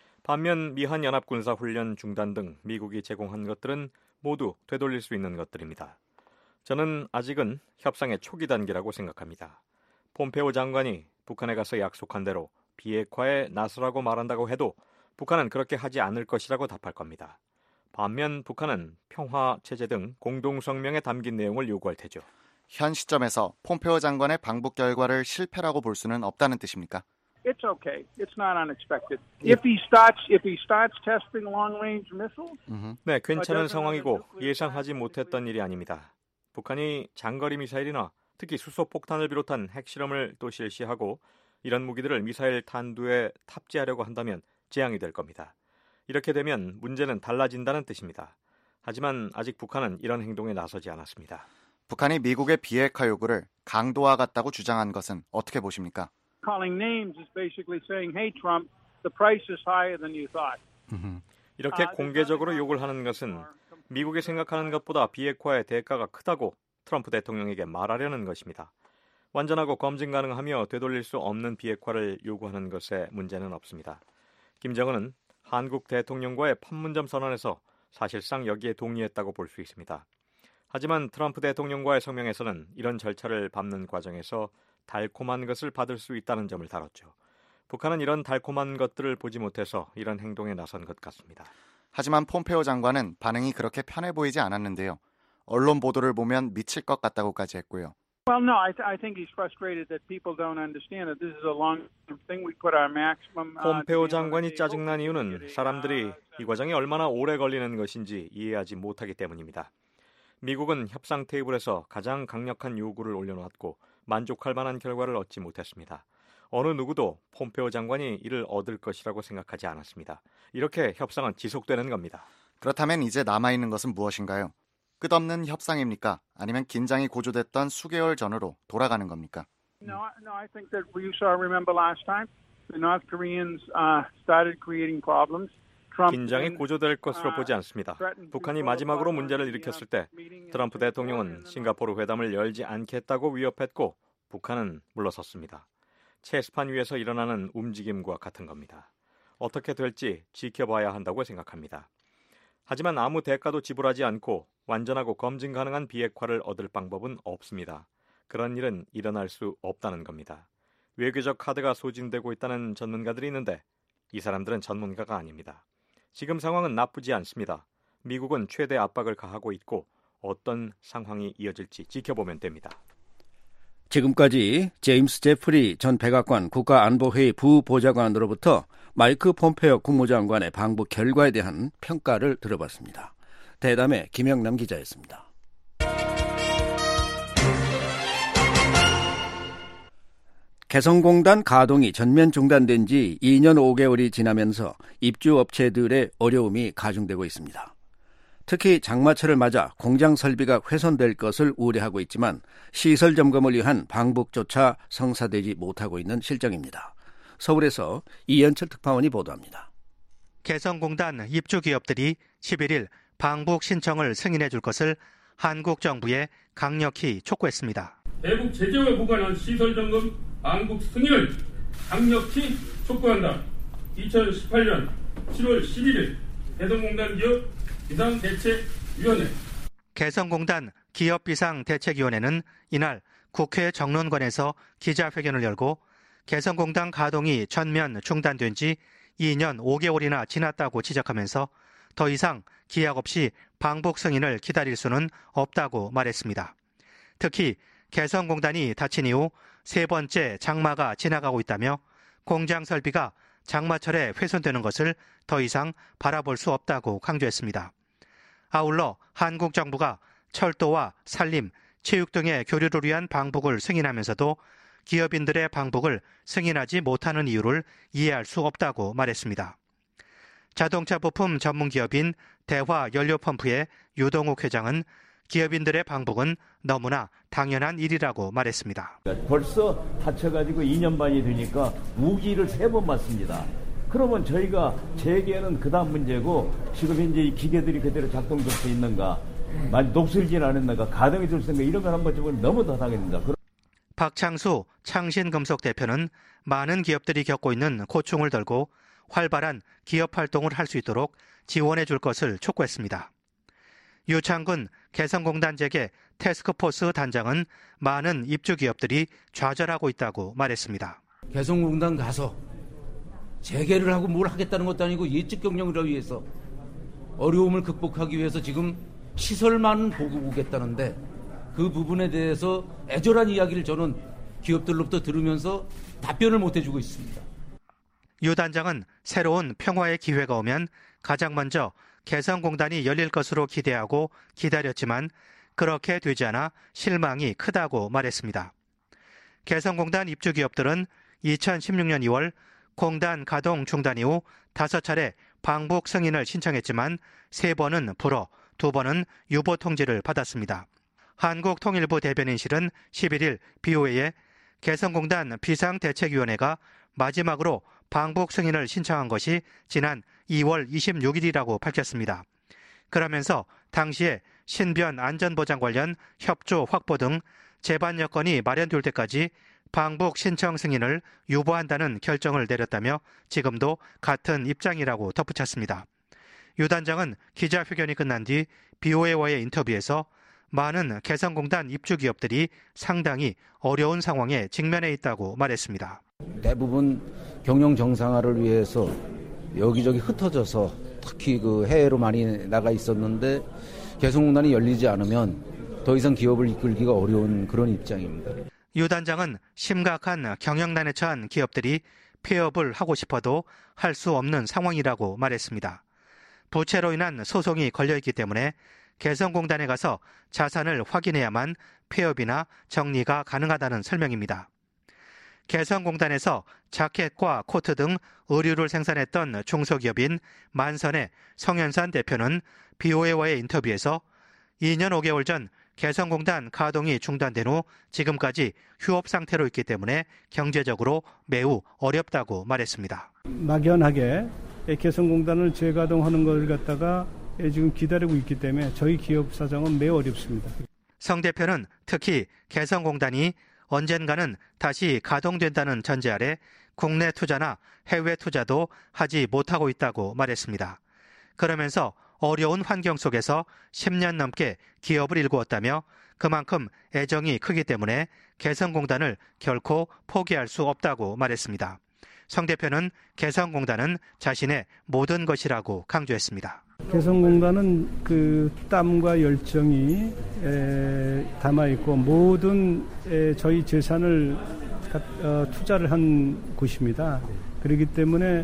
반면 미한 연합군사훈련 중단 등 미국이 제공한 것들은 모두 되돌릴 수 있는 것들입니다. 저는 아직은 협상의 초기 단계라고 생각합니다. 폼페오 장관이 북한에 가서 약속한 대로 비핵화에 나서라고 말한다고 해도 북한은 그렇게 하지 않을 것이라고 답할 겁니다. 반면 북한은 평화, 체제 등 공동성명에 담긴 내용을 요구할 테죠. 현 시점에서 폼페오 장관의 방북 결과를 실패라고 볼 수는 없다는 뜻입니까? It's okay. It's not unexpected. If he starts testing long-range missiles, 네, 괜찮은 상황이고 예상하지 못했던 일이 아닙니다. 북한이 장거리 미사일이나 특히 수소폭탄을 비롯한 핵실험을 또 실시하고 이런 무기들을 미사일 탄두에 탑재하려고 한다면 재앙이 될 겁니다. 이렇게 되면 문제는 달라진다는 뜻입니다. 하지만 아직 북한은 이런 행동에 나서지 않았습니다. 북한이 미국의 비핵화 요구를 강도화하겠다고 주장한 것은 어떻게 보십니까? calling names is basically saying, "Hey, Trump, the price is higher than you thought." 이렇게 공개적으로 욕을 하는 것은 미국이 생각하는 것보다 비핵화의 대가가 크다고 트럼프 대통령에게 말하려는 것입니다. 완전하고 검증 가능하며 되돌릴 수 없는 비핵화를 요구하는 것에 문제는 없습니다. 김정은은 한국 대통령과의 판문점 선언에서 사실상 여기에 동의했다고 볼 수 있습니다. 하지만 트럼프 대통령과의 성명에서는 이런 절차를 밟는 과정에서 달콤한 것을 받을 수 있다는 점을 다뤘죠. 북한은 이런 달콤한 것들을 보지 못해서 이런 행동에 나선 것 같습니다. 하지만 폼페오 장관은 반응이 그렇게 편해 보이지 않았는데요. 언론 보도를 보면 미칠 것 같다고까지 했고요. Well, no, I think he's frustrated that people don't understand that this is a long-term thing. We put our maximum. 폼페오 장관이 짜증난 이유는 사람들이 이 과정이 얼마나 오래 걸리는 것인지 이해하지 못하기 때문입니다. 미국은 협상 테이블에서 가장 강력한 요구를 올려놓았고 만족할 만한 결과를 얻지 못했습니다. 어느 누구도 폼페오 장관이 이를 얻을 것이라고 생각하지 않았습니다. 이렇게 협상은 지속되는 겁니다. 그렇다면 이제 남아있는 것은 무엇인가요? 끝없는 협상입니까? 아니면 긴장이 고조됐던 수개월 전으로 돌아가는 겁니까? No, I think that we remember last time the North Koreans started creating problems. 긴장이 고조될 것으로 보지 않습니다. 북한이 마지막으로 문제를 일으켰을 때 트럼프 대통령은 싱가포르 회담을 열지 않겠다고 위협했고 북한은 물러섰습니다. 체스판 위에서 일어나는 움직임과 같은 겁니다. 어떻게 될지 지켜봐야 한다고 생각합니다. 하지만 아무 대가도 지불하지 않고 완전하고 검증 가능한 비핵화를 얻을 방법은 없습니다. 그런 일은 일어날 수 없다는 겁니다. 외교적 카드가 소진되고 있다는 전문가들이 있는데 이 사람들은 전문가가 아닙니다. 지금 상황은 나쁘지 않습니다. 미국은 최대 압박을 가하고 있고 어떤 상황이 이어질지 지켜보면 됩니다. 지금까지 제임스 제프리 전 백악관 국가안보회의 부보좌관으로부터 마이크 폼페오 국무장관의 방북 결과에 대한 평가를 들어봤습니다. 대담의 김영남 기자였습니다. 개성공단 가동이 전면 중단된 지 2년 5개월이 지나면서 입주업체들의 어려움이 가중되고 있습니다. 특히 장마철을 맞아 공장 설비가 훼손될 것을 우려하고 있지만 시설 점검을 위한 방북조차 성사되지 못하고 있는 실정입니다. 서울에서 이현철 특파원이 보도합니다. 개성공단 입주기업들이 11일 방북 신청을 승인해 줄 것을 한국 정부에 강력히 촉구했습니다. 대북 제재와 무관한 시설 점검 방북 승인을 강력히 촉구한다. 2018년 7월 11일 개성공단 기업 비상대책위원회. 개성공단 기업비상대책위원회는 이날 국회 정론관에서 기자회견을 열고 개성공단 가동이 전면 중단된 지 2년 5개월이나 지났다고 지적하면서 더 이상 기약 없이 방북 승인을 기다릴 수는 없다고 말했습니다. 특히 개성공단이 닫힌 이후 세 번째 장마가 지나가고 있다며 공장 설비가 장마철에 훼손되는 것을 더 이상 바라볼 수 없다고 강조했습니다. 아울러 한국 정부가 철도와 산림, 체육 등의 교류를 위한 방북을 승인하면서도 기업인들의 방북을 승인하지 못하는 이유를 이해할 수 없다고 말했습니다. 자동차 부품 전문 기업인 대화연료펌프의 유동욱 회장은 기업인들의 방북은 너무나 당연한 일이라고 말했습니다. 벌써 다쳐가지고 2년 반이 되니까 우기를 3번 맞습니다. 그러면 저희가 재개는 그 다음 문제고 지금 현재 이 기계들이 그대로 작동될 수 있는가, 많이 녹슬진 않았는가, 가동이 될 수 있는가, 이런 걸 한번 좀 너무 더 당했습니다. 박창수 창신금속 대표는 많은 기업들이 겪고 있는 고충을 덜고 활발한 기업 활동을 할 수 있도록 지원해 줄 것을 촉구했습니다. 유창근 개성공단재계 태스크포스 단장은 많은 입주기업들이 좌절하고 있다고 말했습니다. 개성공단 가서 재개를 하고 뭘 하겠다는 것도 아니고 예측 경영을 위해서 어려움을 극복하기 위해서 지금 시설만 보고 오겠다는데 그 부분에 대해서 애절한 이야기를 저는 기업들로부터 들으면서 답변을 못 해주고 있습니다. 유 단장은 새로운 평화의 기회가 오면 가장 먼저 개성공단이 열릴 것으로 기대하고 기다렸지만 그렇게 되지 않아 실망이 크다고 말했습니다. 개성공단 입주기업들은 2016년 2월 공단 가동 중단 이후 5차례 방북 승인을 신청했지만 3번은 불허, 2번은 유보 통지를 받았습니다. 한국통일부 대변인실은 11일 BOA에 개성공단 비상대책위원회가 마지막으로 방북 승인을 신청한 것이 지난 2월 26일이라고 밝혔습니다. 그러면서 당시에 신변 안전보장 관련 협조 확보 등 제반 여건이 마련될 때까지 방북 신청 승인을 유보한다는 결정을 내렸다며 지금도 같은 입장이라고 덧붙였습니다. 유 단장은 기자회견이 끝난 뒤 BOA와의 인터뷰에서 많은 개성공단 입주 기업들이 상당히 어려운 상황에 직면해 있다고 말했습니다. 대부분 경영 정상화를 위해서 여기저기 흩어져서 특히 그 해외로 많이 나가 있었는데 개성공단이 열리지 않으면 더 이상 기업을 이끌기가 어려운 그런 입장입니다. 유 단장은 심각한 경영난에 처한 기업들이 폐업을 하고 싶어도 할 수 없는 상황이라고 말했습니다. 부채로 인한 소송이 걸려있기 때문에 개성공단에 가서 자산을 확인해야만 폐업이나 정리가 가능하다는 설명입니다. 개성공단에서 자켓과 코트 등 의류를 생산했던 중소기업인 만선의 성현산 대표는 BOA와의 인터뷰에서 2년 5개월 전 개성공단 가동이 중단된 후 지금까지 휴업 상태로 있기 때문에 경제적으로 매우 어렵다고 말했습니다. 막연하게 개성공단을 재가동하는 걸 갖다가 지금 기다리고 있기 때문에 저희 기업 사정은 매우 어렵습니다. 성 대표는 특히 개성공단이 언젠가는 다시 가동된다는 전제 아래 국내 투자나 해외 투자도 하지 못하고 있다고 말했습니다. 그러면서 어려운 환경 속에서 10년 넘게 기업을 일구었다며 그만큼 애정이 크기 때문에 개성공단을 결코 포기할 수 없다고 말했습니다. 성 대표는 개성공단은 자신의 모든 것이라고 강조했습니다. 개성공단은 그 땀과 열정이 담아있고 모든 저희 재산을 투자를 한 곳입니다. 그렇기 때문에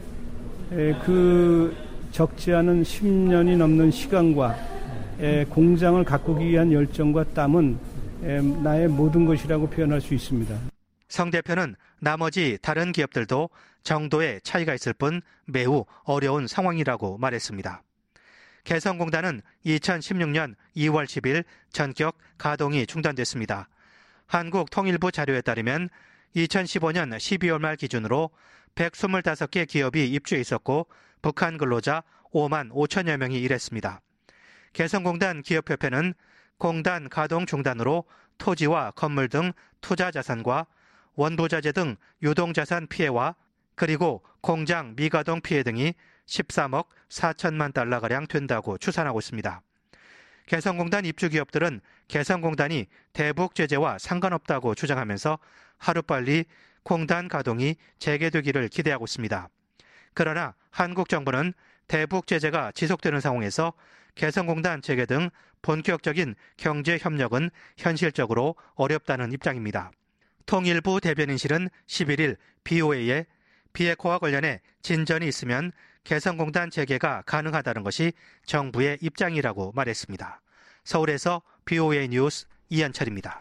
그 적지 않은 10년이 넘는 시간과 공장을 가꾸기 위한 열정과 땀은 나의 모든 것이라고 표현할 수 있습니다. 성 대표는 나머지 다른 기업들도 정도의 차이가 있을 뿐 매우 어려운 상황이라고 말했습니다. 개성공단은 2016년 2월 10일 전격 가동이 중단됐습니다. 한국통일부 자료에 따르면 2015년 12월 말 기준으로 125개 기업이 입주해 있었고 북한 근로자 5만 5천여 명이 일했습니다. 개성공단 기업협회는 공단 가동 중단으로 토지와 건물 등 투자 자산과 원부자재 등 유동자산 피해와 그리고 공장 미가동 피해 등이 13억 4천만 달러가량 된다고 추산하고 있습니다. 개성공단 입주기업들은 개성공단이 대북 제재와 상관없다고 주장하면서 하루빨리 공단 가동이 재개되기를 기대하고 있습니다. 그러나 한국 정부는 대북 제재가 지속되는 상황에서 개성공단 재개 등 본격적인 경제 협력은 현실적으로 어렵다는 입장입니다. 통일부 대변인실은 11일 BOA에 비핵화와 관련해 진전이 있으면 개성공단 재개가 가능하다는 것이 정부의 입장이라고 말했습니다. 서울에서 BOA 뉴스 이현철입니다.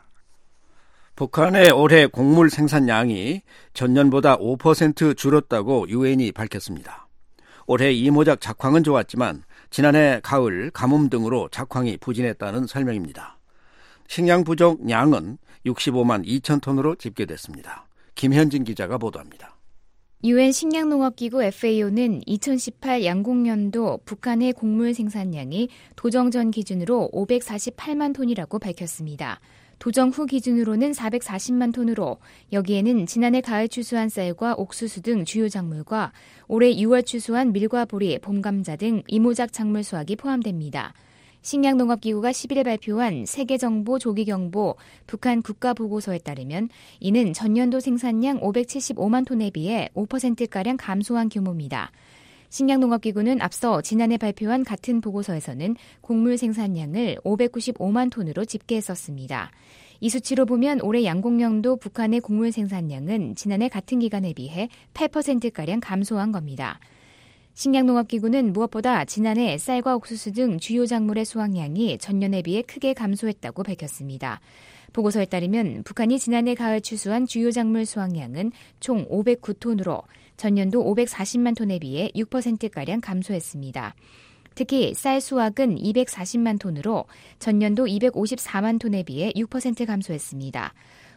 북한의 올해 곡물 생산량이 전년보다 5% 줄었다고 유엔이 밝혔습니다. 올해 이모작 작황은 좋았지만 지난해 가을 가뭄 등으로 작황이 부진했다는 설명입니다. 식량 부족 양은 65만 2천 톤으로 집계됐습니다. 김현진 기자가 보도합니다. 유엔 식량농업기구 FAO는 2018 양곡년도 북한의 곡물 생산량이 도정 전 기준으로 548만 톤이라고 밝혔습니다. 도정 후 기준으로는 440만 톤으로 여기에는 지난해 가을 추수한 쌀과 옥수수 등 주요 작물과 올해 6월 추수한 밀과 보리, 봄감자 등 이모작 작물 수확이 포함됩니다. 식량농업기구가 11일 발표한 세계정보 조기경보 북한 국가보고서에 따르면 이는 전년도 생산량 575만 톤에 비해 5%가량 감소한 규모입니다. 식량농업기구는 앞서 지난해 발표한 같은 보고서에서는 곡물 생산량을 595만 톤으로 집계했었습니다. 이 수치로 보면 올해 양곡년도 북한의 곡물 생산량은 지난해 같은 기간에 비해 8%가량 감소한 겁니다. 식량농업기구는 무엇보다 지난해 쌀과 옥수수 등 주요 작물의 수확량이 전년에 비해 크게 감소했다고 밝혔습니다. 보고서에 따르면 북한이 지난해 가을 추수한 주요 작물 수확량은 총 509톤으로 전년도 540만 톤에 비해 6%가량 감소했습니다. 특히 쌀 수확은 240만 톤으로 전년도 254만 톤에 비해 6% 감소했습니다.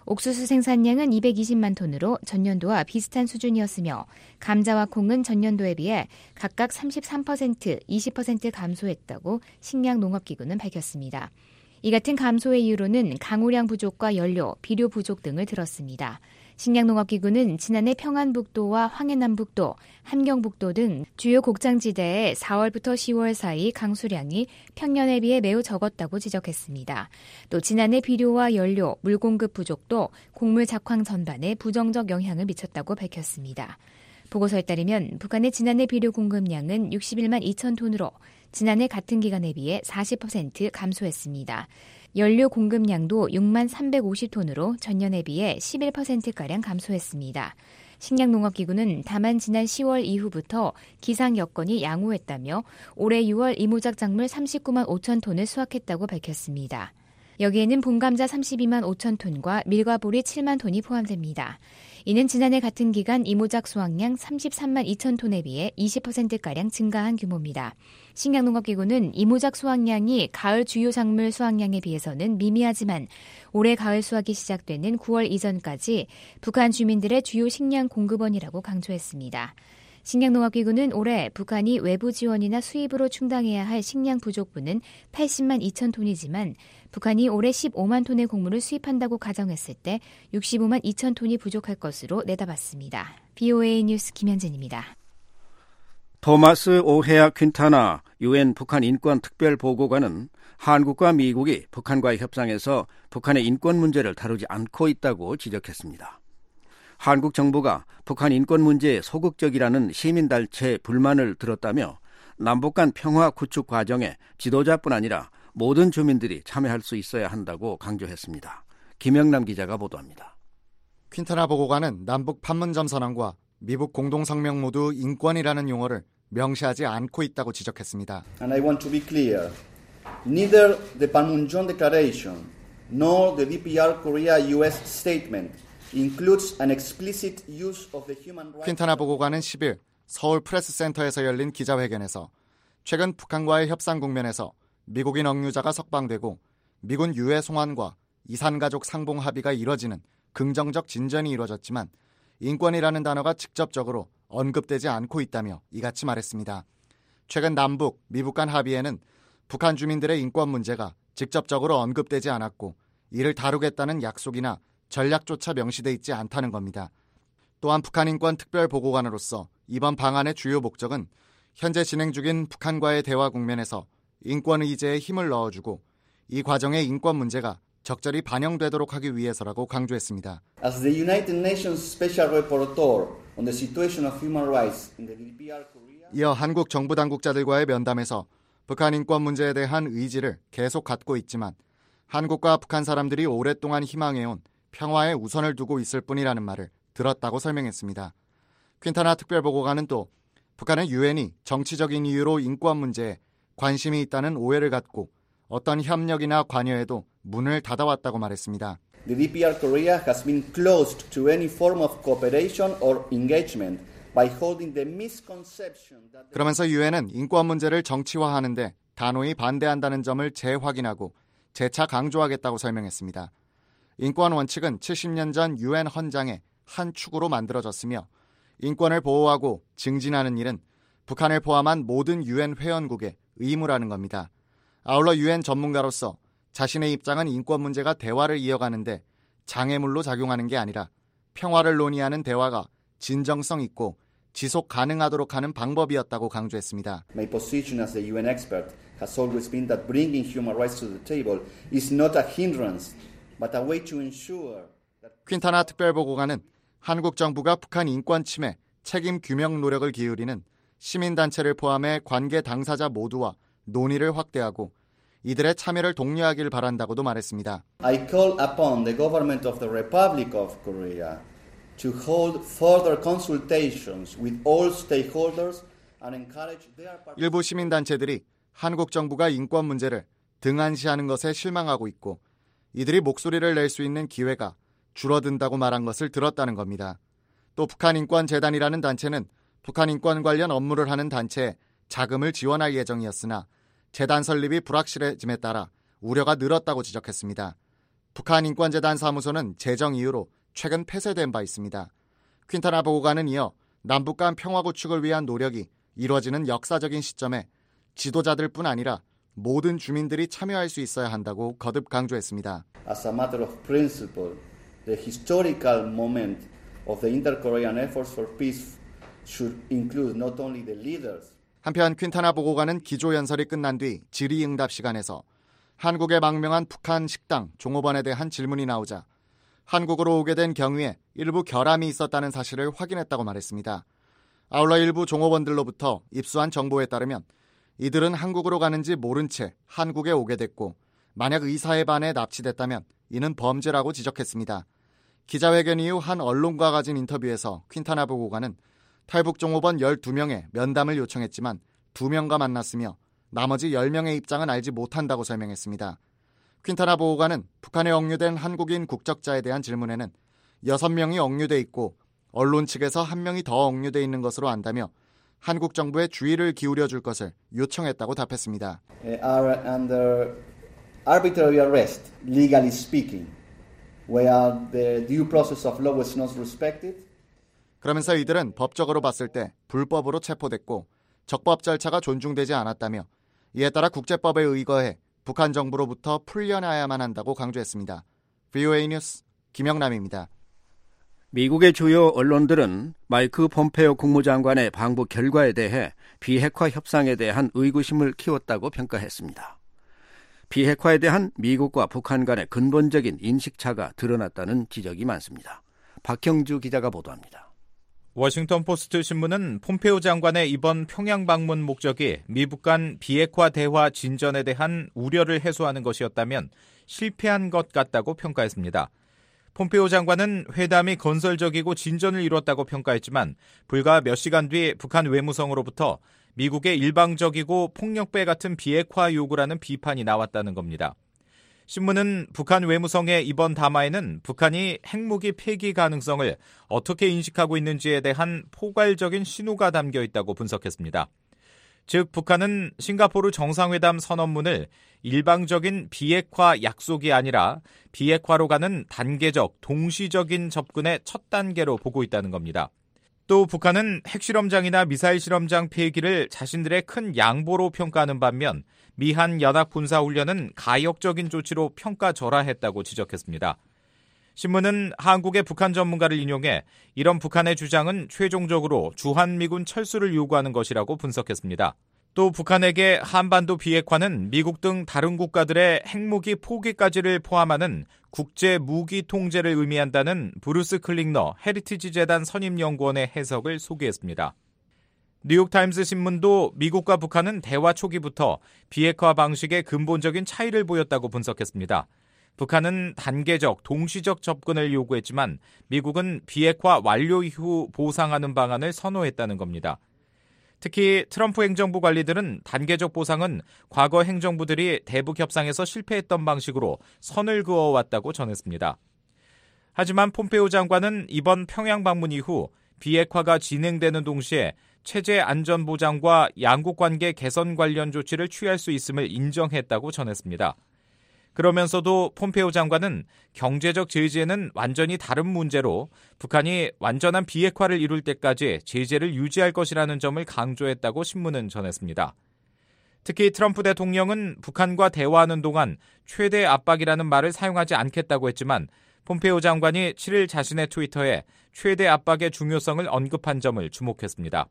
옥수수 생산량은 220만 톤으로 전년도와 비슷한 수준이었으며 감자와 콩은 전년도에 비해 각각 33%, 20% 감소했다고 식량농업기구는 밝혔습니다. 이 같은 감소의 이유로는 강우량 부족과 연료, 비료 부족 등을 들었습니다. 식량농업기구는 지난해 평안북도와 황해남북도, 함경북도 등 주요 곡장지대에 4월부터 10월 사이 강수량이 평년에 비해 매우 적었다고 지적했습니다. 또 지난해 비료와 연료, 물 공급 부족도 곡물 작황 전반에 부정적 영향을 미쳤다고 밝혔습니다. 보고서에 따르면 북한의 지난해 비료 공급량은 61만 2천 톤으로 지난해 같은 기간에 비해 40% 감소했습니다. 연료 공급량도 6만 350톤으로 전년에 비해 11%가량 감소했습니다. 식량농업기구는 다만 지난 10월 이후부터 기상 여건이 양호했다며 올해 6월 이모작 작물 39만 5천 톤을 수확했다고 밝혔습니다. 여기에는 봄감자 32만 5천 톤과 밀과 보리 7만 톤이 포함됩니다. 이는 지난해 같은 기간 이모작 수확량 33만 2천 톤에 비해 20%가량 증가한 규모입니다. 식량농업기구는 이모작 수확량이 가을 주요 작물 수확량에 비해서는 미미하지만 올해 가을 수확이 시작되는 9월 이전까지 북한 주민들의 주요 식량 공급원이라고 강조했습니다. 식량농업기구는 올해 북한이 외부 지원이나 수입으로 충당해야 할 식량 부족분은 80만 2천 톤이지만 북한이 올해 15만 톤의 곡물을 수입한다고 가정했을 때 65만 2천 톤이 부족할 것으로 내다봤습니다. BOA 뉴스 김현진입니다. 토마스 오헤아 퀸타나 UN 북한 인권 특별보고관은 한국과 미국이 북한과의 협상에서 북한의 인권 문제를 다루지 않고 있다고 지적했습니다. 한국 정부가 북한 인권 문제에 소극적이라는 시민단체의 불만을 들었다며 남북 간 평화 구축 과정에 지도자뿐 아니라 모든 주민들이 참여할 수 있어야 한다고 강조했습니다. 김영남 기자가 보도합니다. 퀸타나 보고관은 남북 판문점 선언과 미북 공동성명 모두 인권이라는 용어를 명시하지 않고 있다고 지적했습니다. And I want to be clear. Neither the Panmunjom Declaration nor the DPR Korea US statement includes an explicit use of the human rights. 퀸타나 보고관은 10일 서울 프레스센터에서 열린 기자회견에서 최근 북한과의 협상 국면에서 미국인 억류자가 석방되고 미군 유해 송환과 이산가족 상봉 합의가 이뤄지는 긍정적 진전이 이루어졌지만 인권이라는 단어가 직접적으로 언급되지 않고 있다며 이같이 말했습니다. 최근 남북, 미북 간 합의에는 북한 주민들의 인권 문제가 직접적으로 언급되지 않았고 이를 다루겠다는 약속이나 전략조차 명시돼 있지 않다는 겁니다. 또한 북한 인권 특별보고관으로서 이번 방안의 주요 목적은 현재 진행 중인 북한과의 대화 국면에서 인권 의제에 힘을 넣어주고 이 과정의 인권 문제가 적절히 반영되도록 하기 위해서라고 강조했습니다. As the United Nations Special Rapporteur on the situation of human rights in the DPR Korea. 이어 한국 정부 당국자들과의 면담에서 북한 인권 문제에 대한 의지를 계속 갖고 있지만 한국과 북한 사람들이 오랫동안 희망해온 평화에 우선을 두고 있을 뿐이라는 말을 들었다고 설명했습니다. 퀸타나 특별보고관은 또 북한은 유엔이 정치적인 이유로 인권 문제에 관심이 있다는 오해를 갖고 어떤 협력이나 관여에도 문을 닫아왔다고 말했습니다. The DPR Korea has been closed to any form of cooperation or engagement by holding the misconception that 그러면서 유엔은 인권 문제를 정치화하는데 단호히 반대한다는 점을 재확인하고 재차 강조하겠다고 설명했습니다. 인권 원칙은 70년 전 유엔 헌장의 한 축으로 만들어졌으며 인권을 보호하고 증진하는 일은 북한을 포함한 모든 유엔 회원국의 의무라는 겁니다. 아울러 유엔 전문가로서 자신의 입장은 인권 문제가 대화를 이어가는데 장애물로 작용하는 게 아니라 평화를 논의하는 대화가 진정성 있고 지속 가능하도록 하는 방법이었다고 강조했습니다. My position as a UN expert has always been that bringing human rights to the table is not a hindrance, but a way to ensure that... 퀸타나 특별보고관은 한국 정부가 북한 인권 침해 책임 규명 노력을 기울이는 시민단체를 포함해 관계 당사자 모두와 논의를 확대하고 이들의 참여를 독려하길 바란다고도 말했습니다. I call upon the government of the Republic of Korea to hold further consultations with all stakeholders and encourage their 일부 시민단체들이 한국 정부가 인권 문제를 등한시하는 것에 실망하고 있고 이들이 목소리를 낼 수 있는 기회가 줄어든다고 말한 것을 들었다는 겁니다. 또 북한인권재단이라는 단체는 북한 인권 관련 업무를 하는 단체에 자금을 지원할 예정이었으나 재단 설립이 불확실해짐에 따라 우려가 늘었다고 지적했습니다. 북한인권재단 사무소는 재정 이유로 최근 폐쇄된 바 있습니다. 퀸타나 보고관은 이어 남북 간 평화 구축을 위한 노력이 이루어지는 역사적인 시점에 지도자들뿐 아니라 모든 주민들이 참여할 수 있어야 한다고 거듭 강조했습니다. As a matter of principle, the historical moment of the inter-Korean efforts for peace should include not only the leaders. 한편 퀸타나 보고관은 기조연설이 끝난 뒤 질의응답 시간에서 한국에 망명한 북한 식당 종업원에 대한 질문이 나오자 한국으로 오게 된 경위에 일부 결함이 있었다는 사실을 확인했다고 말했습니다. 아울러 일부 종업원들로부터 입수한 정보에 따르면 이들은 한국으로 가는지 모른 채 한국에 오게 됐고 만약 의사에 반해 납치됐다면 이는 범죄라고 지적했습니다. 기자회견 이후 한 언론과 가진 인터뷰에서 퀸타나 보고관은 탈북 종업원 12명의 면담을 요청했지만 2명과 만났으며 나머지 10명의 입장은 알지 못한다고 설명했습니다. 퀸타나 보고관은 북한에 억류된 한국인 국적자에 대한 질문에는 6명이 억류돼 있고 언론 측에서 1명이 더 억류돼 있는 것으로 안다며 한국 정부에 주의를 기울여 줄 것을 요청했다고 답했습니다. Are under arbitrary arrest, legally speaking, where the due process of law was not respected. 그러면서 이들은 법적으로 봤을 때 불법으로 체포됐고 적법 절차가 존중되지 않았다며 이에 따라 국제법에 의거해 북한 정부로부터 풀려나야만 한다고 강조했습니다. VOA 뉴스 김영남입니다. 미국의 주요 언론들은 마이크 폼페오 국무장관의 방북 결과에 대해 비핵화 협상에 대한 의구심을 키웠다고 평가했습니다. 비핵화에 대한 미국과 북한 간의 근본적인 인식차가 드러났다는 지적이 많습니다. 박형주 기자가 보도합니다. 워싱턴 포스트 신문은 폼페오 장관의 이번 평양 방문 목적이 미북 간 비핵화 대화 진전에 대한 우려를 해소하는 것이었다면 실패한 것 같다고 평가했습니다. 폼페오 장관은 회담이 건설적이고 진전을 이뤘다고 평가했지만 불과 몇 시간 뒤 북한 외무성으로부터 미국의 일방적이고 폭력배 같은 비핵화 요구라는 비판이 나왔다는 겁니다. 신문은 북한 외무성의 이번 담화에는 북한이 핵무기 폐기 가능성을 어떻게 인식하고 있는지에 대한 포괄적인 신호가 담겨 있다고 분석했습니다. 즉 북한은 싱가포르 정상회담 선언문을 일방적인 비핵화 약속이 아니라 비핵화로 가는 단계적, 동시적인 접근의 첫 단계로 보고 있다는 겁니다. 또 북한은 핵실험장이나 미사일 실험장 폐기를 자신들의 큰 양보로 평가하는 반면 미한 연합군사훈련은 가역적인 조치로 평가절하했다고 지적했습니다. 신문은 한국의 북한 전문가를 인용해 이런 북한의 주장은 최종적으로 주한미군 철수를 요구하는 것이라고 분석했습니다. 또 북한에게 한반도 비핵화는 미국 등 다른 국가들의 핵무기 포기까지를 포함하는 국제 무기 통제를 의미한다는 브루스 클링너 헤리티지 재단 선임연구원의 해석을 소개했습니다. 뉴욕타임스 신문도 미국과 북한은 대화 초기부터 비핵화 방식의 근본적인 차이를 보였다고 분석했습니다. 북한은 단계적, 동시적 접근을 요구했지만 미국은 비핵화 완료 이후 보상하는 방안을 선호했다는 겁니다. 특히 트럼프 행정부 관리들은 단계적 보상은 과거 행정부들이 대북 협상에서 실패했던 방식으로 선을 그어왔다고 전했습니다. 하지만 폼페오 장관은 이번 평양 방문 이후 비핵화가 진행되는 동시에 체제 안전 보장과 양국 관계 개선 관련 조치를 취할 수 있음을 인정했다고 전했습니다. 그러면서도 폼페오 장관은 경제적 제재는 완전히 다른 문제로 북한이 완전한 비핵화를 이룰 때까지 제재를 유지할 것이라는 점을 강조했다고 신문은 전했습니다. 특히 트럼프 대통령은 북한과 대화하는 동안 최대 압박이라는 말을 사용하지 않겠다고 했지만 폼페오 장관이 7일 자신의 트위터에 최대 압박의 중요성을 언급한 점을 주목했습니다.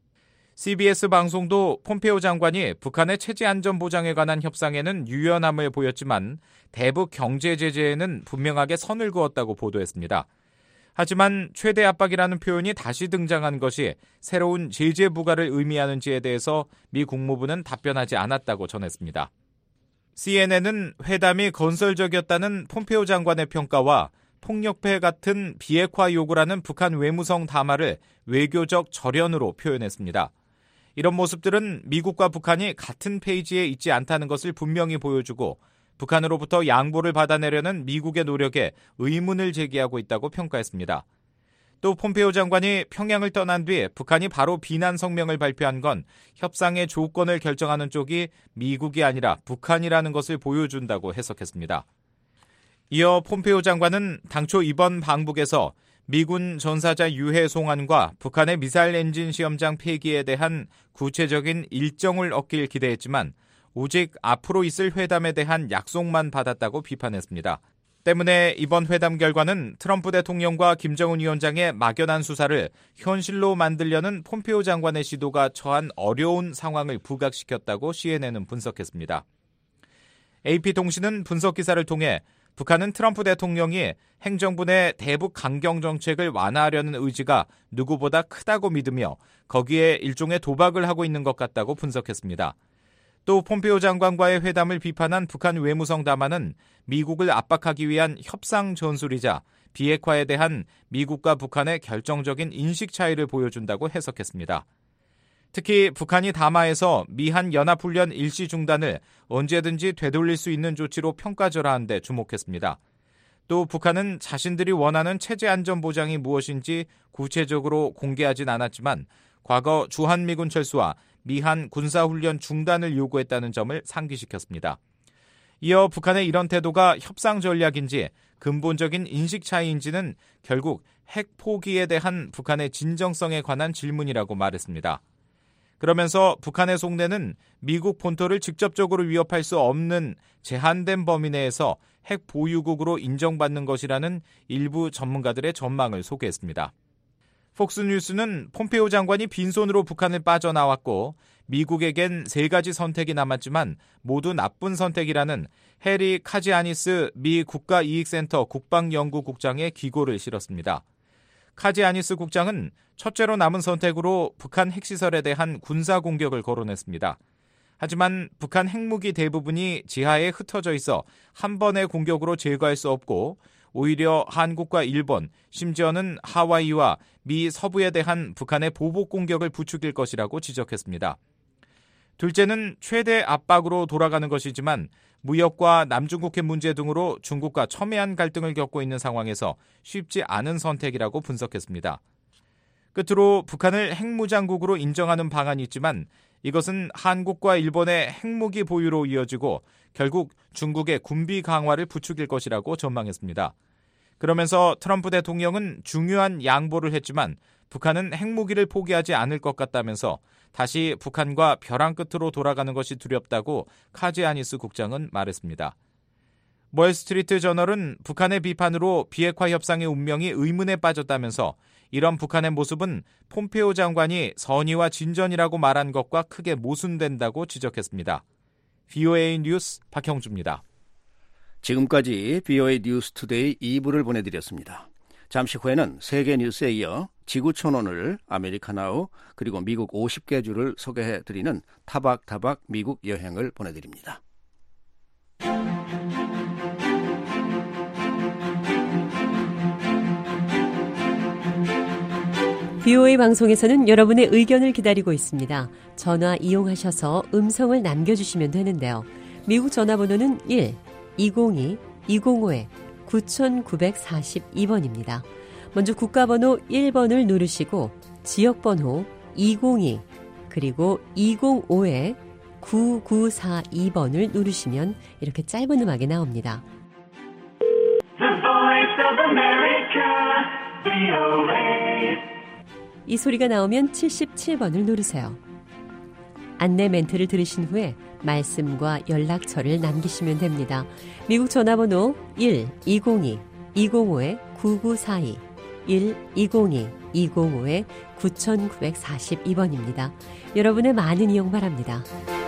CBS 방송도 폼페오 장관이 북한의 체제 안전 보장에 관한 협상에는 유연함을 보였지만 대북 경제 제재에는 분명하게 선을 그었다고 보도했습니다. 하지만 최대 압박이라는 표현이 다시 등장한 것이 새로운 제재 부과를 의미하는지에 대해서 미 국무부는 답변하지 않았다고 전했습니다. CNN은 회담이 건설적이었다는 폼페오 장관의 평가와 폭력배 같은 비핵화 요구라는 북한 외무성 담화를 외교적 절연으로 표현했습니다. 이런 모습들은 미국과 북한이 같은 페이지에 있지 않다는 것을 분명히 보여주고 북한으로부터 양보를 받아내려는 미국의 노력에 의문을 제기하고 있다고 평가했습니다. 또 폼페오 장관이 평양을 떠난 뒤 북한이 바로 비난 성명을 발표한 건 협상의 조건을 결정하는 쪽이 미국이 아니라 북한이라는 것을 보여준다고 해석했습니다. 이어 폼페오 장관은 당초 이번 방북에서 미군 전사자 유해 송환과 북한의 미사일 엔진 시험장 폐기에 대한 구체적인 일정을 얻길 기대했지만 오직 앞으로 있을 회담에 대한 약속만 받았다고 비판했습니다. 때문에 이번 회담 결과는 트럼프 대통령과 김정은 위원장의 막연한 수사를 현실로 만들려는 폼페오 장관의 시도가 처한 어려운 상황을 부각시켰다고 CNN은 분석했습니다. AP통신은 분석 기사를 통해 북한은 트럼프 대통령이 행정부 내 대북 강경 정책을 완화하려는 의지가 누구보다 크다고 믿으며 거기에 일종의 도박을 하고 있는 것 같다고 분석했습니다. 또 폼페오 장관과의 회담을 비판한 북한 외무성 담화는 미국을 압박하기 위한 협상 전술이자 비핵화에 대한 미국과 북한의 결정적인 인식 차이를 보여준다고 해석했습니다. 특히 북한이 담화에서 미한 연합훈련 일시 중단을 언제든지 되돌릴 수 있는 조치로 평가절하한 데 주목했습니다. 또 북한은 자신들이 원하는 체제 안전 보장이 무엇인지 구체적으로 공개하진 않았지만 과거 주한미군 철수와 미한 군사훈련 중단을 요구했다는 점을 상기시켰습니다. 이어 북한의 이런 태도가 협상 전략인지 근본적인 인식 차이인지는 결국 핵 포기에 대한 북한의 진정성에 관한 질문이라고 말했습니다. 그러면서 북한의 속내는 미국 본토를 직접적으로 위협할 수 없는 제한된 범위 내에서 핵 보유국으로 인정받는 것이라는 일부 전문가들의 전망을 소개했습니다. 폭스뉴스는 폼페오 장관이 빈손으로 북한을 빠져나왔고 미국에겐 3가지 선택이 남았지만 모두 나쁜 선택이라는 해리 카지아니스 미 국가이익센터 국방연구국장의 기고를 실었습니다. 카지아니스 국장은 첫째로 남은 선택으로 북한 핵시설에 대한 군사 공격을 거론했습니다. 하지만 북한 핵무기 대부분이 지하에 흩어져 있어 한 번의 공격으로 제거할 수 없고 오히려 한국과 일본, 심지어는 하와이와 미 서부에 대한 북한의 보복 공격을 부추길 것이라고 지적했습니다. 둘째는 최대 압박으로 돌아가는 것이지만 무역과 남중국해 문제 등으로 중국과 첨예한 갈등을 겪고 있는 상황에서 쉽지 않은 선택이라고 분석했습니다. 끝으로 북한을 핵무장국으로 인정하는 방안이 있지만 이것은 한국과 일본의 핵무기 보유로 이어지고 결국 중국의 군비 강화를 부추길 것이라고 전망했습니다. 그러면서 트럼프 대통령은 중요한 양보를 했지만 북한은 핵무기를 포기하지 않을 것 같다면서 다시 북한과 벼랑 끝으로 돌아가는 것이 두렵다고 카지아니스 국장은 말했습니다. 월스트리트 저널은 북한의 비판으로 비핵화 협상의 운명이 의문에 빠졌다면서 이런 북한의 모습은 폼페오 장관이 선의와 진전이라고 말한 것과 크게 모순된다고 지적했습니다. VOA 뉴스 박형주입니다. 지금까지 VOA 뉴스 투데이 2부를 보내드렸습니다. 잠시 후에는 세계 뉴스에 이어 지구촌오늘, 아메리카나우, 그리고 미국 50개 주를 소개해드리는 타박타박 미국 여행을 보내드립니다. VOA 방송에서는 여러분의 의견을 기다리고 있습니다. 전화 이용하셔서 음성을 남겨주시면 되는데요. 미국 전화번호는 1-202-205-9942번입니다. 먼저 국가번호 1번을 누르시고 지역번호 202 그리고 205-9942번을 누르시면 이렇게 짧은 음악이 나옵니다. The Voice of America, VOA. 이 소리가 나오면 77번을 누르세요. 안내 멘트를 들으신 후에 말씀과 연락처를 남기시면 됩니다. 미국 전화번호 1-202-205-9942 1-202-205-9942번입니다. 여러분의 많은 이용 바랍니다.